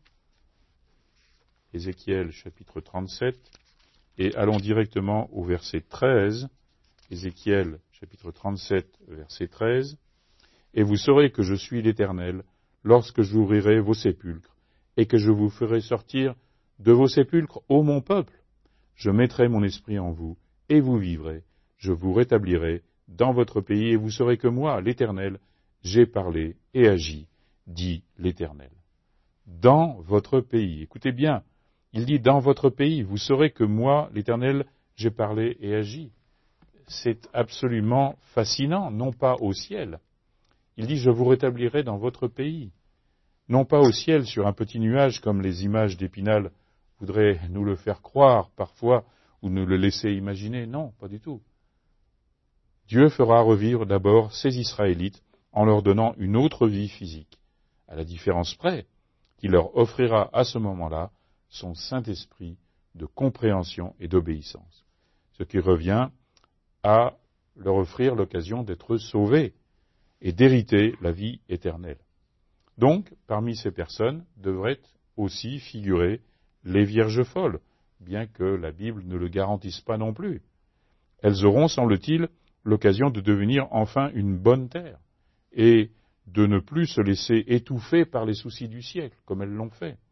Ézéchiel, chapitre trente-sept, et allons directement au verset treize. Ézéchiel, chapitre trente-sept, verset treize. Et vous saurez que je suis l'Éternel, lorsque j'ouvrirai vos sépulcres, et que je vous ferai sortir de vos sépulcres, ô mon peuple. Je mettrai mon esprit en vous, et vous vivrez. Je vous rétablirai dans votre pays, et vous saurez que moi, l'Éternel, j'ai parlé et agi, dit l'Éternel. Dans votre pays, écoutez bien, il dit dans votre pays, vous saurez que moi, l'Éternel, j'ai parlé et agi. C'est absolument fascinant, non pas au ciel. Il dit, je vous rétablirai dans votre pays. Non pas au ciel sur un petit nuage comme les images d'Épinal voudraient nous le faire croire parfois ou nous le laisser imaginer. Non, pas du tout. Dieu fera revivre d'abord ces Israélites en leur donnant une autre vie physique, à la différence près qu'il leur offrira à ce moment-là son Saint-Esprit de compréhension et d'obéissance, ce qui revient à leur offrir l'occasion d'être sauvés et d'hériter la vie éternelle. Donc, parmi ces personnes devraient aussi figurer les vierges folles, bien que la Bible ne le garantisse pas non plus. Elles auront, semble-t-il, l'occasion de devenir enfin une bonne terre, et de ne plus se laisser étouffer par les soucis du siècle, comme elles l'ont fait.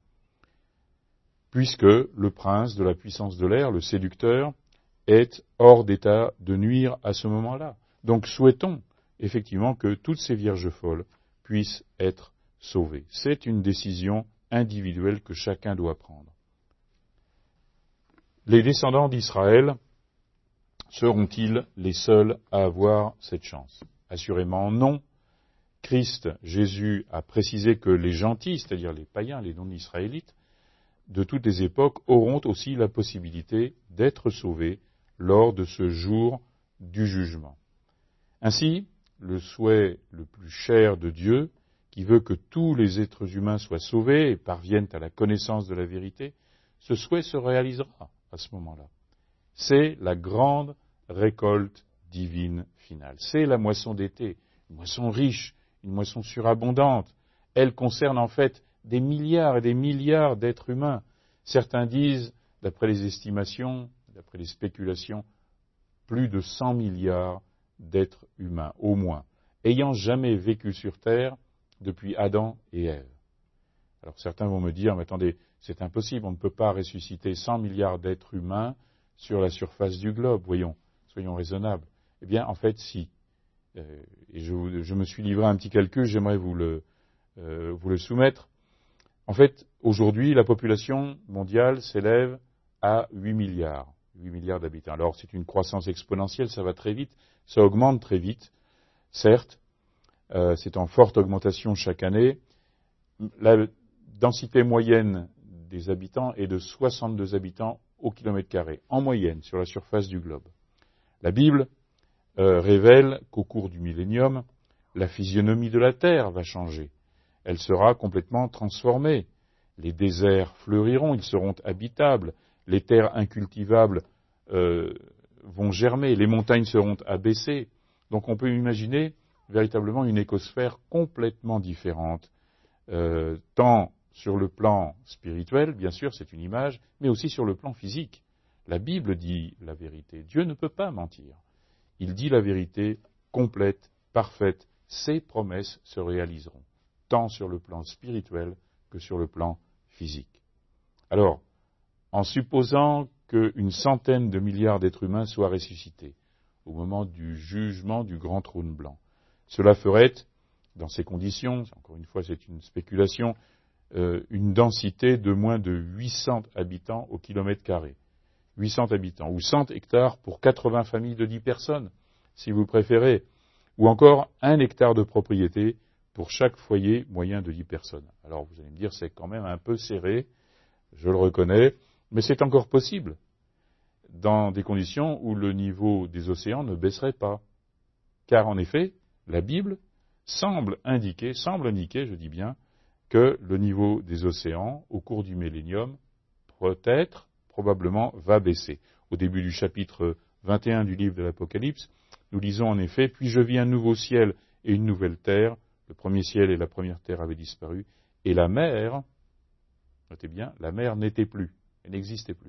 Puisque le prince de la puissance de l'air, le séducteur, est hors d'état de nuire à ce moment-là. Donc souhaitons effectivement que toutes ces vierges folles puissent être sauvées. C'est une décision individuelle que chacun doit prendre. Les descendants d'Israël seront-ils les seuls à avoir cette chance? Assurément non. Christ, Jésus, a précisé que les gentils, c'est-à-dire les païens, les non-israélites, de toutes les époques, auront aussi la possibilité d'être sauvés lors de ce jour du jugement. Ainsi, le souhait le plus cher de Dieu, qui veut que tous les êtres humains soient sauvés et parviennent à la connaissance de la vérité, ce souhait se réalisera à ce moment-là. C'est la grande récolte divine finale. C'est la moisson d'été, une moisson riche, une moisson surabondante. Elle concerne en fait des milliards et des milliards d'êtres humains. Certains disent, d'après les estimations, d'après les spéculations, plus de cent milliards d'êtres humains, au moins, ayant jamais vécu sur Terre depuis Adam et Ève. Alors certains vont me dire, mais attendez, c'est impossible, on ne peut pas ressusciter cent milliards d'êtres humains sur la surface du globe, voyons, soyons raisonnables. Eh bien, en fait, si. Euh, et je, je me suis livré à un petit calcul, j'aimerais vous le, euh, vous le soumettre. En fait, aujourd'hui, la population mondiale s'élève à huit milliards, huit milliards d'habitants. Alors, c'est une croissance exponentielle, ça va très vite, ça augmente très vite, certes, euh, c'est en forte augmentation chaque année. La densité moyenne des habitants est de soixante-deux habitants au kilomètre carré, en moyenne, sur la surface du globe. La Bible euh, révèle qu'au cours du millénium, la physionomie de la terre va changer. Elle sera complètement transformée. Les déserts fleuriront, ils seront habitables. Les terres incultivables euh, vont germer. Les montagnes seront abaissées. Donc on peut imaginer véritablement une écosphère complètement différente, euh, tant sur le plan spirituel, bien sûr, c'est une image, mais aussi sur le plan physique. La Bible dit la vérité. Dieu ne peut pas mentir. Il dit la vérité complète, parfaite. Ses promesses se réaliseront, tant sur le plan spirituel que sur le plan physique. Alors, en supposant qu'une centaine de milliards d'êtres humains soient ressuscités au moment du jugement du grand trône blanc, cela ferait, dans ces conditions, encore une fois c'est une spéculation, euh, une densité de moins de huit cents habitants au kilomètre carré. huit cents habitants, ou cent hectares pour quatre-vingts familles de dix personnes, si vous préférez, ou encore un hectare de propriété pour chaque foyer moyen de dix personnes. Alors vous allez me dire, c'est quand même un peu serré, je le reconnais, mais c'est encore possible, dans des conditions où le niveau des océans ne baisserait pas. Car en effet, la Bible semble indiquer, semble indiquer, je dis bien, que le niveau des océans, au cours du millénium, peut-être, probablement, va baisser. Au début du chapitre vingt et un du livre de l'Apocalypse, nous lisons en effet « Puis je vis un nouveau ciel et une nouvelle terre. Le premier ciel et la première terre avaient disparu. Et la mer, notez bien, la mer n'était plus, elle n'existait plus. »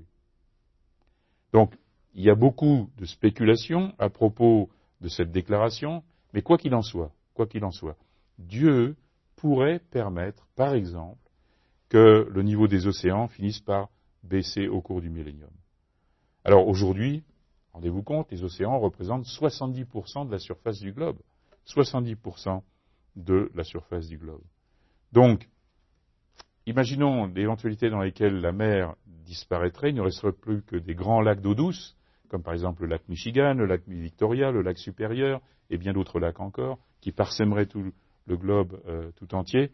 Donc, il y a beaucoup de spéculations à propos de cette déclaration, mais quoi qu'il en soit, quoi qu'il en soit, Dieu pourrait permettre, par exemple, que le niveau des océans finisse par baisser au cours du millénium. Alors aujourd'hui, rendez-vous compte, les océans représentent soixante-dix pour cent de la surface du globe. soixante-dix pour cent de la surface du globe. Donc, imaginons l'éventualité dans laquelle la mer disparaîtrait, il ne resterait plus que des grands lacs d'eau douce, comme par exemple le lac Michigan, le lac Victoria, le lac Supérieur, et bien d'autres lacs encore, qui parsèmeraient tout le globe euh, tout entier.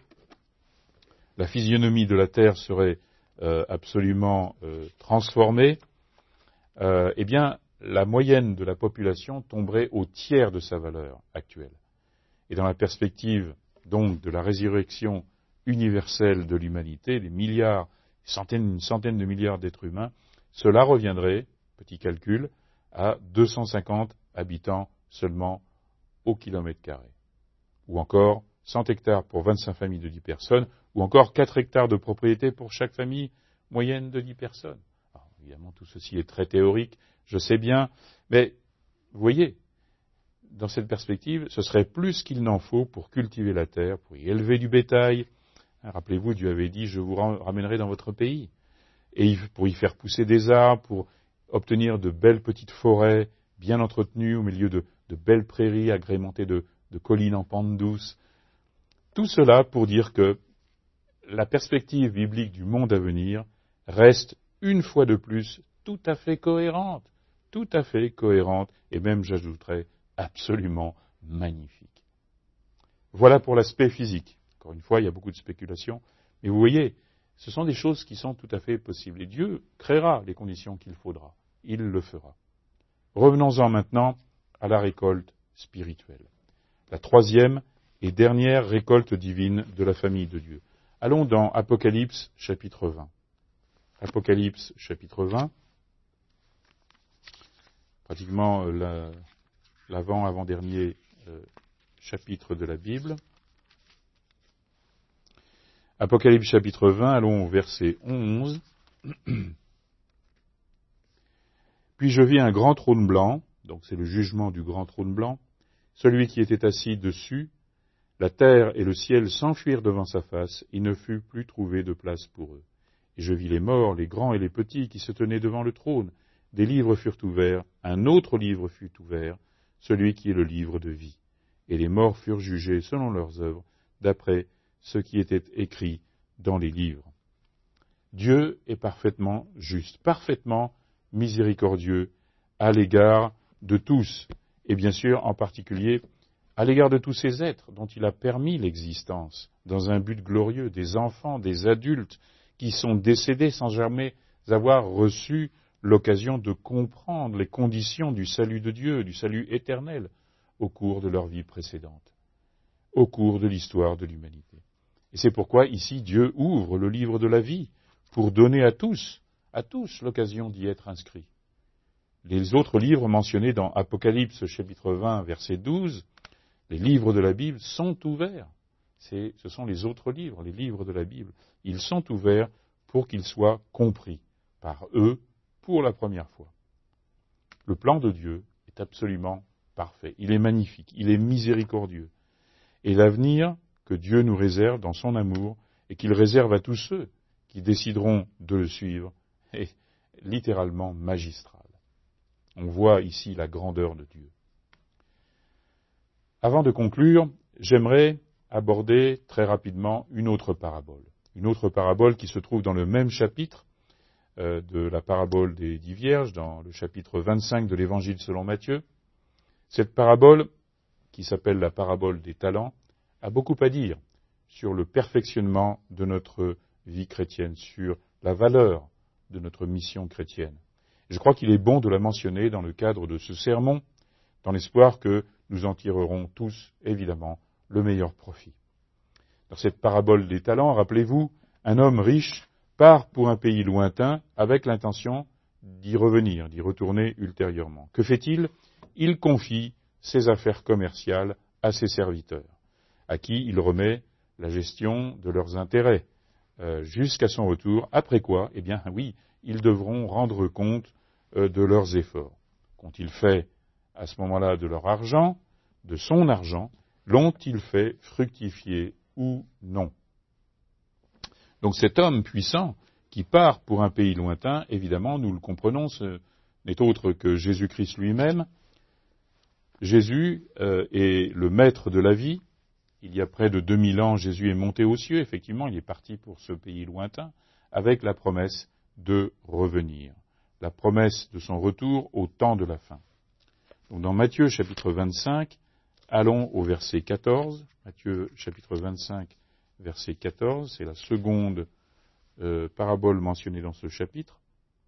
La physionomie de la Terre serait euh, absolument euh, transformée. Euh, eh bien, la moyenne de la population tomberait au tiers de sa valeur actuelle. Et dans la perspective, donc, de la résurrection universelle de l'humanité, des milliards, centaines, une centaine de milliards d'êtres humains, cela reviendrait, petit calcul, à deux cent cinquante habitants seulement au kilomètre carré. Ou encore cent hectares pour vingt-cinq familles de dix personnes, ou encore quatre hectares de propriété pour chaque famille moyenne de dix personnes. Alors, évidemment, tout ceci est très théorique, je sais bien, mais vous voyez, dans cette perspective, ce serait plus qu'il n'en faut pour cultiver la terre, pour y élever du bétail. Rappelez-vous, Dieu avait dit, je vous ramènerai dans votre pays. Et pour y faire pousser des arbres, pour obtenir de belles petites forêts bien entretenues au milieu de, de belles prairies agrémentées de, de collines en pente douce. Tout cela pour dire que la perspective biblique du monde à venir reste une fois de plus tout à fait cohérente, tout à fait cohérente, et même, j'ajouterais, absolument magnifique. Voilà pour l'aspect physique. Encore une fois, il y a beaucoup de spéculations, mais vous voyez, ce sont des choses qui sont tout à fait possibles. Et Dieu créera les conditions qu'il faudra. Il le fera. Revenons-en maintenant à la récolte spirituelle. La troisième et dernière récolte divine de la famille de Dieu. Allons dans Apocalypse chapitre vingt. Apocalypse chapitre vingt. Pratiquement la, l'avant, avant-dernier euh, chapitre de la Bible. Apocalypse chapitre vingt, allons au verset onze. Puis je vis un grand trône blanc, donc c'est le jugement du grand trône blanc, celui qui était assis dessus, la terre et le ciel s'enfuirent devant sa face, il ne fut plus trouvé de place pour eux. Et je vis les morts, les grands et les petits qui se tenaient devant le trône. Des livres furent ouverts, un autre livre fut ouvert, celui qui est le livre de vie. Et les morts furent jugés selon leurs œuvres, d'après ce qui était écrit dans les livres. Dieu est parfaitement juste, parfaitement miséricordieux à l'égard de tous, et bien sûr en particulier à l'égard de tous ces êtres dont il a permis l'existence dans un but glorieux, des enfants, des adultes qui sont décédés sans jamais avoir reçu l'occasion de comprendre les conditions du salut de Dieu, du salut éternel, au cours de leur vie précédente, au cours de l'histoire de l'humanité. Et c'est pourquoi ici Dieu ouvre le livre de la vie pour donner à tous, à tous l'occasion d'y être inscrits. Les autres livres mentionnés dans Apocalypse chapitre vingt verset douze, les livres de la Bible sont ouverts. C'est, ce sont les autres livres, les livres de la Bible. Ils sont ouverts pour qu'ils soient compris par eux pour la première fois. Le plan de Dieu est absolument parfait. Il est magnifique, il est miséricordieux. Et l'avenir que Dieu nous réserve dans son amour et qu'il réserve à tous ceux qui décideront de le suivre est littéralement magistral. On voit ici la grandeur de Dieu. Avant de conclure, j'aimerais aborder très rapidement une autre parabole. Une autre parabole qui se trouve dans le même chapitre euh, de la parabole des dix vierges, dans le chapitre vingt-cinq de l'Évangile selon Matthieu. Cette parabole, qui s'appelle la parabole des talents, a beaucoup à dire sur le perfectionnement de notre vie chrétienne, sur la valeur de notre mission chrétienne. Je crois qu'il est bon de la mentionner dans le cadre de ce sermon, dans l'espoir que nous en tirerons tous, évidemment, le meilleur profit. Dans cette parabole des talents, rappelez-vous, un homme riche part pour un pays lointain avec l'intention d'y revenir, d'y retourner ultérieurement. Que fait-il ? Il confie ses affaires commerciales à ses serviteurs, à qui il remet la gestion de leurs intérêts euh, jusqu'à son retour, après quoi, eh bien oui, ils devront rendre compte euh, de leurs efforts. Qu'ont-ils fait à ce moment-là de leur argent, de son argent, l'ont-ils fait fructifier ou non ? Donc cet homme puissant qui part pour un pays lointain, évidemment, nous le comprenons, ce n'est autre que Jésus-Christ lui-même. Jésus euh, est le maître de la vie. Il y a près de deux mille ans, Jésus est monté aux cieux. Effectivement, il est parti pour ce pays lointain avec la promesse de revenir, la promesse de son retour au temps de la fin. Donc dans Matthieu chapitre vingt-cinq, allons au verset quatorze. Matthieu chapitre vingt-cinq, verset quatorze, c'est la seconde euh, parabole mentionnée dans ce chapitre.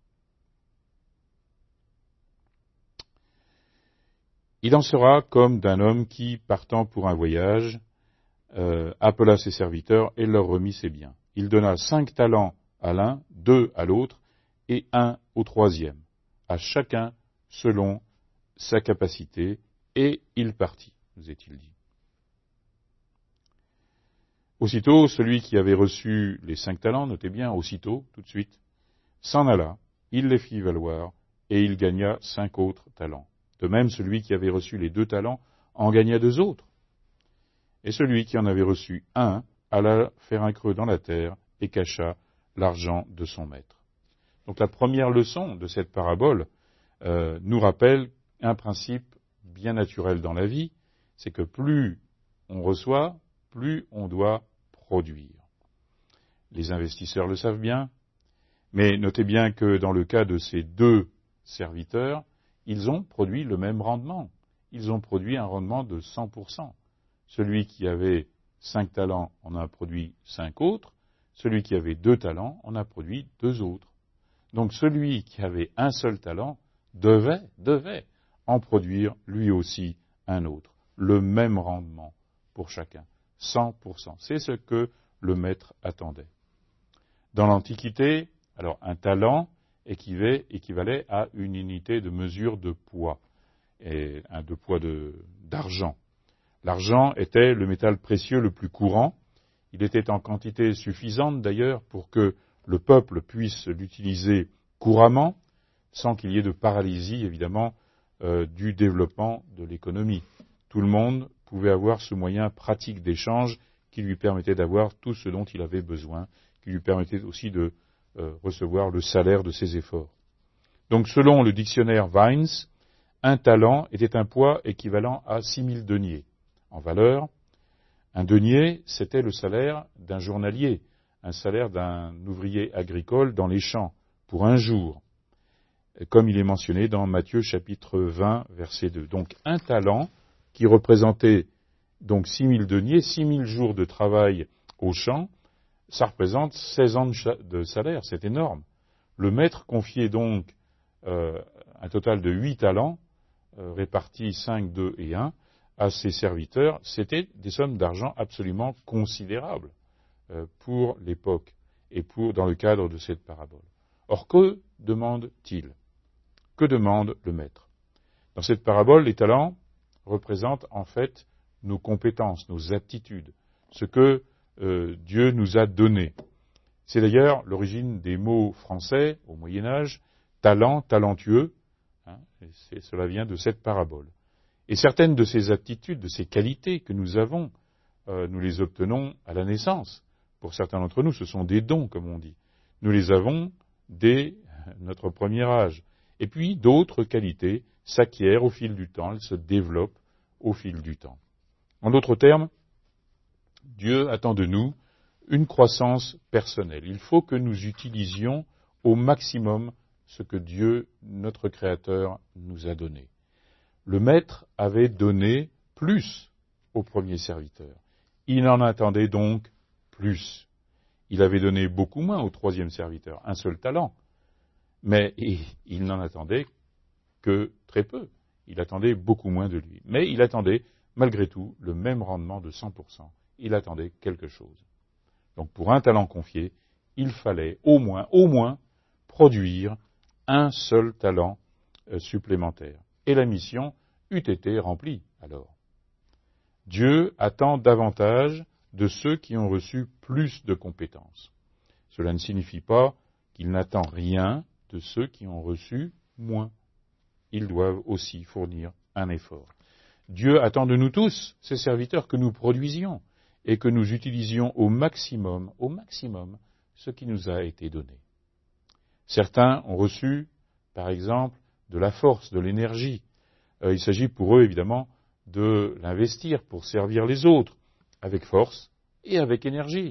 Il en sera comme d'un homme qui, partant pour un voyage, euh, appela ses serviteurs et leur remit ses biens. Il donna cinq talents à l'un, deux à l'autre, et un au troisième, à chacun selon sa capacité, et il partit, nous est-il dit. Aussitôt, celui qui avait reçu les cinq talents, notez bien, aussitôt, tout de suite, s'en alla, il les fit valoir, et il gagna cinq autres talents. De même, celui qui avait reçu les deux talents en gagna deux autres. Et celui qui en avait reçu un alla faire un creux dans la terre et cacha l'argent de son maître. Donc la première leçon de cette parabole euh, nous rappelle un principe bien naturel dans la vie, c'est que plus on reçoit, plus on doit produire. Les investisseurs le savent bien, mais notez bien que dans le cas de ces deux serviteurs, ils ont produit le même rendement. Ils ont produit un rendement de cent pour cent. Celui qui avait cinq talents en a produit cinq autres, celui qui avait deux talents en a produit deux autres. Donc celui qui avait un seul talent devait, devait en produire lui aussi un autre. Le même rendement pour chacun, cent pour cent. C'est ce que le maître attendait. Dans l'Antiquité, alors un talent équivalait, équivalait à une unité de mesure de poids, et un de poids de, d'argent. L'argent était le métal précieux le plus courant. Il était en quantité suffisante d'ailleurs pour que le peuple puisse l'utiliser couramment, sans qu'il y ait de paralysie évidemment euh, du développement de l'économie. Tout le monde pouvait avoir ce moyen pratique d'échange qui lui permettait d'avoir tout ce dont il avait besoin, qui lui permettait aussi de euh, recevoir le salaire de ses efforts. Donc selon le dictionnaire Vines, un talent était un poids équivalent à six mille deniers. En valeur, un denier, c'était le salaire d'un journalier, un salaire d'un ouvrier agricole dans les champs, pour un jour, comme il est mentionné dans Matthieu chapitre vingt, verset deux. Donc un talent qui représentait donc six mille deniers, six mille jours de travail au champ, ça représente seize ans de, cha- de salaire, c'est énorme. Le maître confiait donc euh, un total de huit talents, euh, répartis cinq, deux et un, à ses serviteurs. C'était des sommes d'argent absolument considérables euh, pour l'époque et pour dans le cadre de cette parabole. Or, que demande-t-il? Que demande le maître? Dans cette parabole, les talents représentent en fait nos compétences, nos aptitudes, ce que euh, Dieu nous a donné. C'est d'ailleurs l'origine des mots français au Moyen Âge, talent, talentueux, hein, et c'est, cela vient de cette parabole. Et certaines de ces aptitudes, de ces qualités que nous avons, euh, nous les obtenons à la naissance. Pour certains d'entre nous, ce sont des dons, comme on dit. Nous les avons dès notre premier âge. Et puis d'autres qualités s'acquièrent au fil du temps, elles se développent au fil du temps. En d'autres termes, Dieu attend de nous une croissance personnelle. Il faut que nous utilisions au maximum ce que Dieu, notre Créateur, nous a donné. Le maître avait donné plus au premier serviteur. Il en attendait donc plus. Il avait donné beaucoup moins au troisième serviteur, un seul talent. Mais il n'en attendait que très peu. Il attendait beaucoup moins de lui. Mais il attendait, malgré tout, le même rendement de cent pour cent. Il attendait quelque chose. Donc pour un talent confié, il fallait au moins, au moins, produire un seul talent euh, supplémentaire. Et la mission eût été remplie alors. Dieu attend davantage de ceux qui ont reçu plus de compétences. Cela ne signifie pas qu'il n'attend rien de ceux qui ont reçu moins. Ils doivent aussi fournir un effort. Dieu attend de nous tous, ses serviteurs, que nous produisions et que nous utilisions au maximum, au maximum, ce qui nous a été donné. Certains ont reçu, par exemple, de la force, de l'énergie. Euh, il s'agit pour eux, évidemment, de l'investir pour servir les autres, avec force et avec énergie.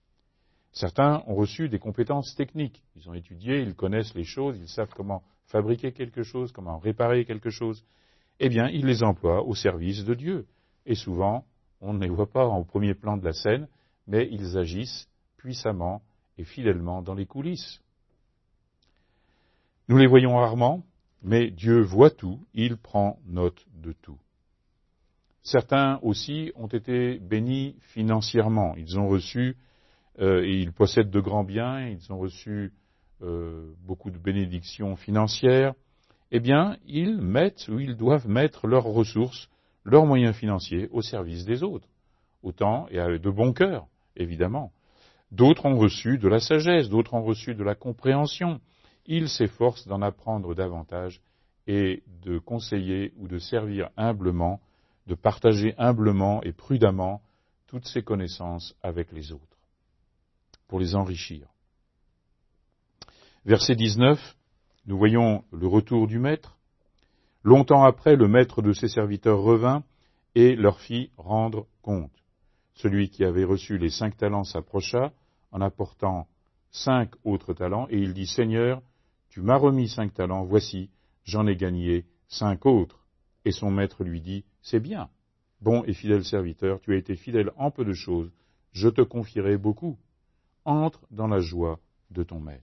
Certains ont reçu des compétences techniques. Ils ont étudié, ils connaissent les choses, ils savent comment fabriquer quelque chose, comment réparer quelque chose. Eh bien, ils les emploient au service de Dieu. Et souvent, on ne les voit pas au premier plan de la scène, mais ils agissent puissamment et fidèlement dans les coulisses. Nous les voyons rarement, mais Dieu voit tout, il prend note de tout. Certains aussi ont été bénis financièrement. Ils ont reçu, euh, et ils possèdent de grands biens, ils ont reçu euh, beaucoup de bénédictions financières. Eh bien, ils mettent ou ils doivent mettre leurs ressources, leurs moyens financiers au service des autres. Autant, et de bon cœur, évidemment. D'autres ont reçu de la sagesse, d'autres ont reçu de la compréhension. Ils s'efforcent d'en apprendre davantage et de conseiller ou de servir humblement, de partager humblement et prudemment toutes ces connaissances avec les autres, pour les enrichir. Verset dix-neuf, nous voyons le retour du maître. Longtemps après, le maître de ses serviteurs revint et leur fit rendre compte. Celui qui avait reçu les cinq talents s'approcha en apportant cinq autres talents, et il dit, « Seigneur, tu m'as remis cinq talents, voici, j'en ai gagné cinq autres. » Et son maître lui dit, « C'est bien, bon et fidèle serviteur, tu as été fidèle en peu de choses, je te confierai beaucoup. Entre dans la joie de ton maître. »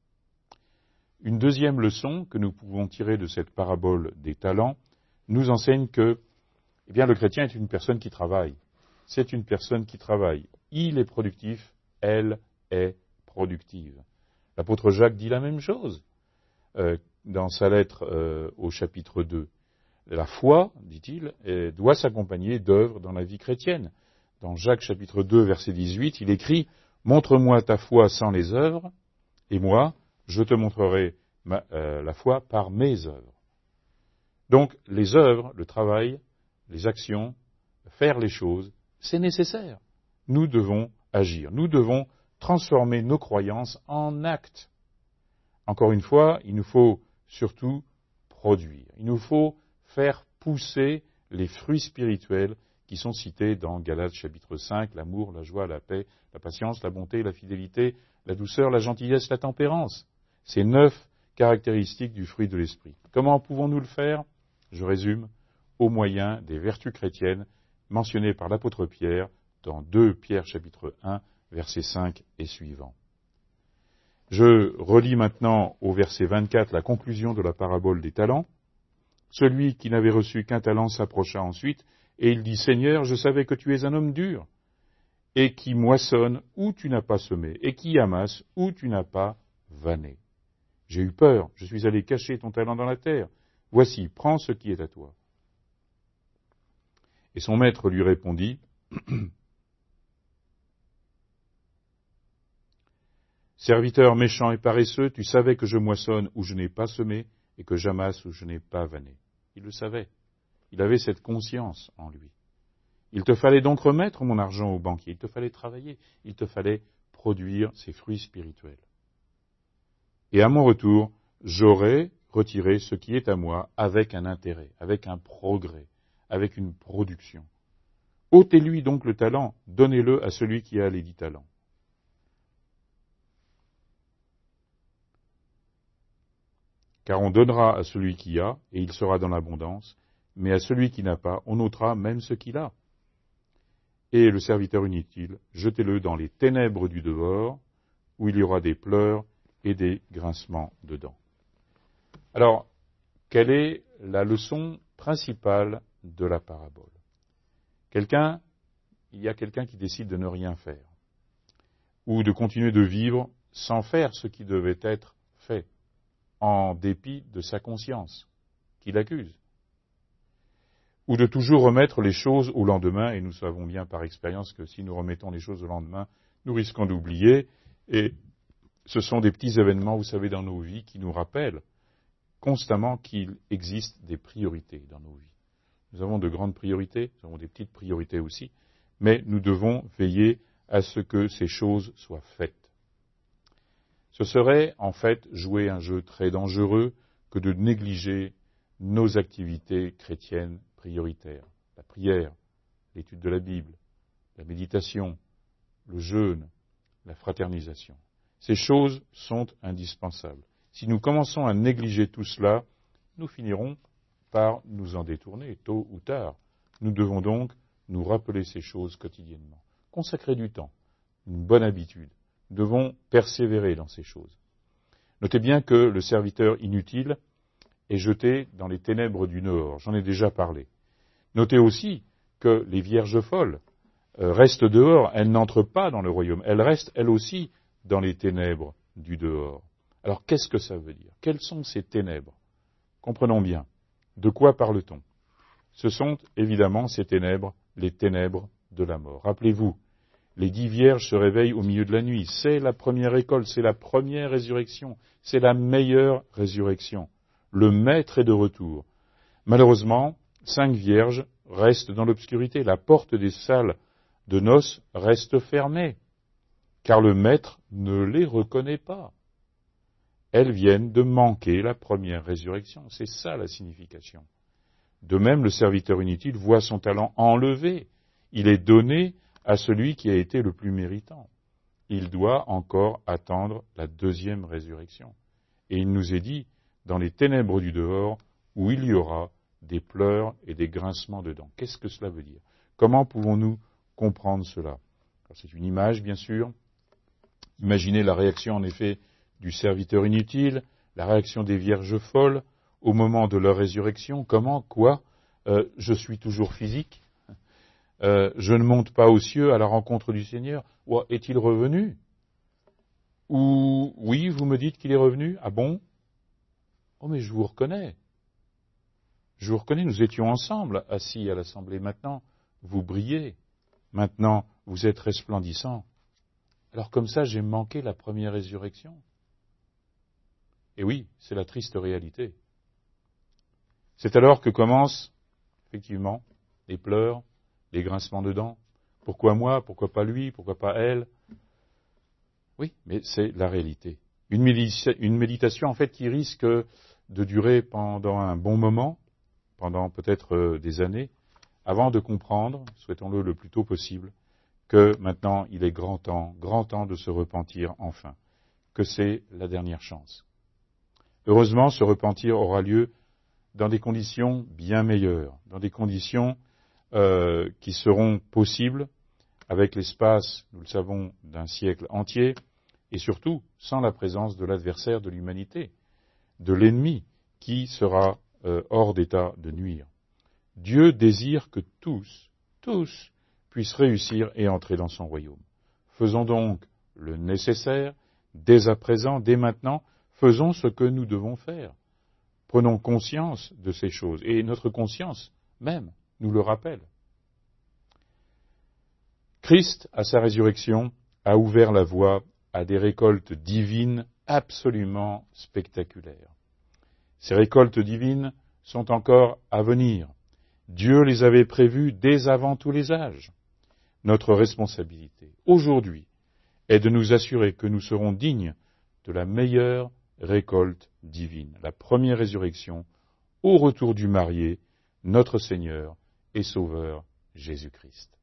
Une deuxième leçon que nous pouvons tirer de cette parabole des talents nous enseigne que, eh bien, le chrétien est une personne qui travaille. C'est une personne qui travaille. Il est productif, elle est productive. L'apôtre Jacques dit la même chose euh, dans sa lettre euh, au chapitre deux. La foi, dit-il, doit s'accompagner d'œuvres dans la vie chrétienne. Dans Jacques chapitre deux, verset dix-huit, il écrit « Montre-moi ta foi sans les œuvres, et moi, je te montrerai ma, euh, la foi par mes œuvres. » Donc, les œuvres, le travail, les actions, faire les choses, c'est nécessaire. Nous devons agir. Nous devons transformer nos croyances en actes. Encore une fois, il nous faut surtout produire. Il nous faut faire pousser les fruits spirituels qui sont cités dans Galates chapitre cinq, l'amour, la joie, la paix, la patience, la bonté, la fidélité, la douceur, la gentillesse, la tempérance. Ces neuf caractéristiques du fruit de l'esprit. Comment pouvons-nous le faire? Je résume, au moyen des vertus chrétiennes mentionnées par l'apôtre Pierre dans deux Pierre chapitre un, versets cinq et suivants. Je relis maintenant au verset vingt-quatre la conclusion de la parabole des talents. Celui qui n'avait reçu qu'un talent s'approcha ensuite, et il dit, « Seigneur, je savais que tu es un homme dur, et qui moissonne où tu n'as pas semé, et qui amasse où tu n'as pas vanné. J'ai eu peur, je suis allé cacher ton talent dans la terre. Voici, prends ce qui est à toi. » Et son maître lui répondit, « Serviteur méchant et paresseux, tu savais que je moissonne où je n'ai pas semé, et que j'amasse où je n'ai pas vanné. » Il le savait. Il avait cette conscience en lui. Il te fallait donc remettre mon argent au banquier. Il te fallait travailler. Il te fallait produire ces fruits spirituels. Et à mon retour, j'aurai retiré ce qui est à moi avec un intérêt, avec un progrès, avec une production. Ôtez-lui donc le talent, donnez-le à celui qui a les dix talents. Car on donnera à celui qui a, et il sera dans l'abondance, mais à celui qui n'a pas, on ôtera même ce qu'il a. Et le serviteur inutile, jetez-le dans les ténèbres du dehors, où il y aura des pleurs et des grincements de dents. Alors, quelle est la leçon principale de la parabole? Quelqu'un, il y a quelqu'un qui décide de ne rien faire, ou de continuer de vivre sans faire ce qui devait être fait, en dépit de sa conscience, qui l'accuse, ou de toujours remettre les choses au lendemain, et nous savons bien par expérience que si nous remettons les choses au lendemain, nous risquons d'oublier, et ce sont des petits événements, vous savez, dans nos vies qui nous rappellent constamment qu'il existe des priorités dans nos vies. Nous avons de grandes priorités, nous avons des petites priorités aussi, mais nous devons veiller à ce que ces choses soient faites. Ce serait en fait jouer un jeu très dangereux que de négliger nos activités chrétiennes prioritaires. La prière, l'étude de la Bible, la méditation, le jeûne, la fraternisation. Ces choses sont indispensables. Si nous commençons à négliger tout cela, nous finirons par nous en détourner, tôt ou tard. Nous devons donc nous rappeler ces choses quotidiennement. Consacrer du temps, une bonne habitude. Nous devons persévérer dans ces choses. Notez bien que le serviteur inutile est jeté dans les ténèbres du dehors. J'en ai déjà parlé. Notez aussi que les vierges folles euh, restent dehors. Elles n'entrent pas dans le royaume. Elles restent, elles aussi, dans les ténèbres du dehors. Alors, qu'est-ce que ça veut dire? Quelles sont ces ténèbres? Comprenons bien. De quoi parle-t-on? Ce sont évidemment ces ténèbres, les ténèbres de la mort. Rappelez-vous, les dix vierges se réveillent au milieu de la nuit. C'est la première école, c'est la première résurrection, c'est la meilleure résurrection. Le maître est de retour. Malheureusement, cinq vierges restent dans l'obscurité. La porte des salles de noces reste fermée, car le maître ne les reconnaît pas. Elles viennent de manquer la première résurrection. C'est ça la signification. De même, le serviteur inutile voit son talent enlevé. Il est donné à celui qui a été le plus méritant. Il doit encore attendre la deuxième résurrection. Et il nous est dit, dans les ténèbres du dehors, où il y aura des pleurs et des grincements de dents. Qu'est-ce que cela veut dire? Comment pouvons-nous comprendre cela? Alors, c'est une image, bien sûr. Imaginez la réaction, en effet, du serviteur inutile, la réaction des vierges folles au moment de leur résurrection. Comment? Quoi? euh, Je suis toujours physique. Euh, je ne monte pas aux cieux à la rencontre du Seigneur. Ou est-il revenu? Ou oui, vous me dites qu'il est revenu? Ah bon? Oh, mais je vous reconnais. Je vous reconnais, nous étions ensemble, assis à l'Assemblée. Maintenant, vous brillez. Maintenant, vous êtes resplendissants. Alors comme ça, j'ai manqué la première résurrection. Et oui, c'est la triste réalité. C'est alors que commencent, effectivement, les pleurs, les grincements de dents. Pourquoi moi? Pourquoi pas lui? Pourquoi pas elle? Oui, mais c'est la réalité. Une, médita- une méditation, en fait, qui risque de durer pendant un bon moment, pendant peut-être euh, des années, avant de comprendre, souhaitons-le le plus tôt possible, que maintenant il est grand temps, grand temps de se repentir enfin, que c'est la dernière chance. Heureusement, ce repentir aura lieu dans des conditions bien meilleures, dans des conditions euh, qui seront possibles avec l'espace, nous le savons, d'un siècle entier, et surtout sans la présence de l'adversaire de l'humanité, de l'ennemi qui sera euh, hors d'état de nuire. Dieu désire que tous, tous, puissent réussir et entrer dans son royaume. Faisons donc le nécessaire, dès à présent, dès maintenant, faisons ce que nous devons faire. Prenons conscience de ces choses, et notre conscience même nous le rappelle. Christ, à sa résurrection, a ouvert la voie à des récoltes divines absolument spectaculaires. Ces récoltes divines sont encore à venir. Dieu les avait prévues dès avant tous les âges. Notre responsabilité, aujourd'hui, est de nous assurer que nous serons dignes de la meilleure récolte divine, la première résurrection, au retour du marié, notre Seigneur et Sauveur Jésus-Christ.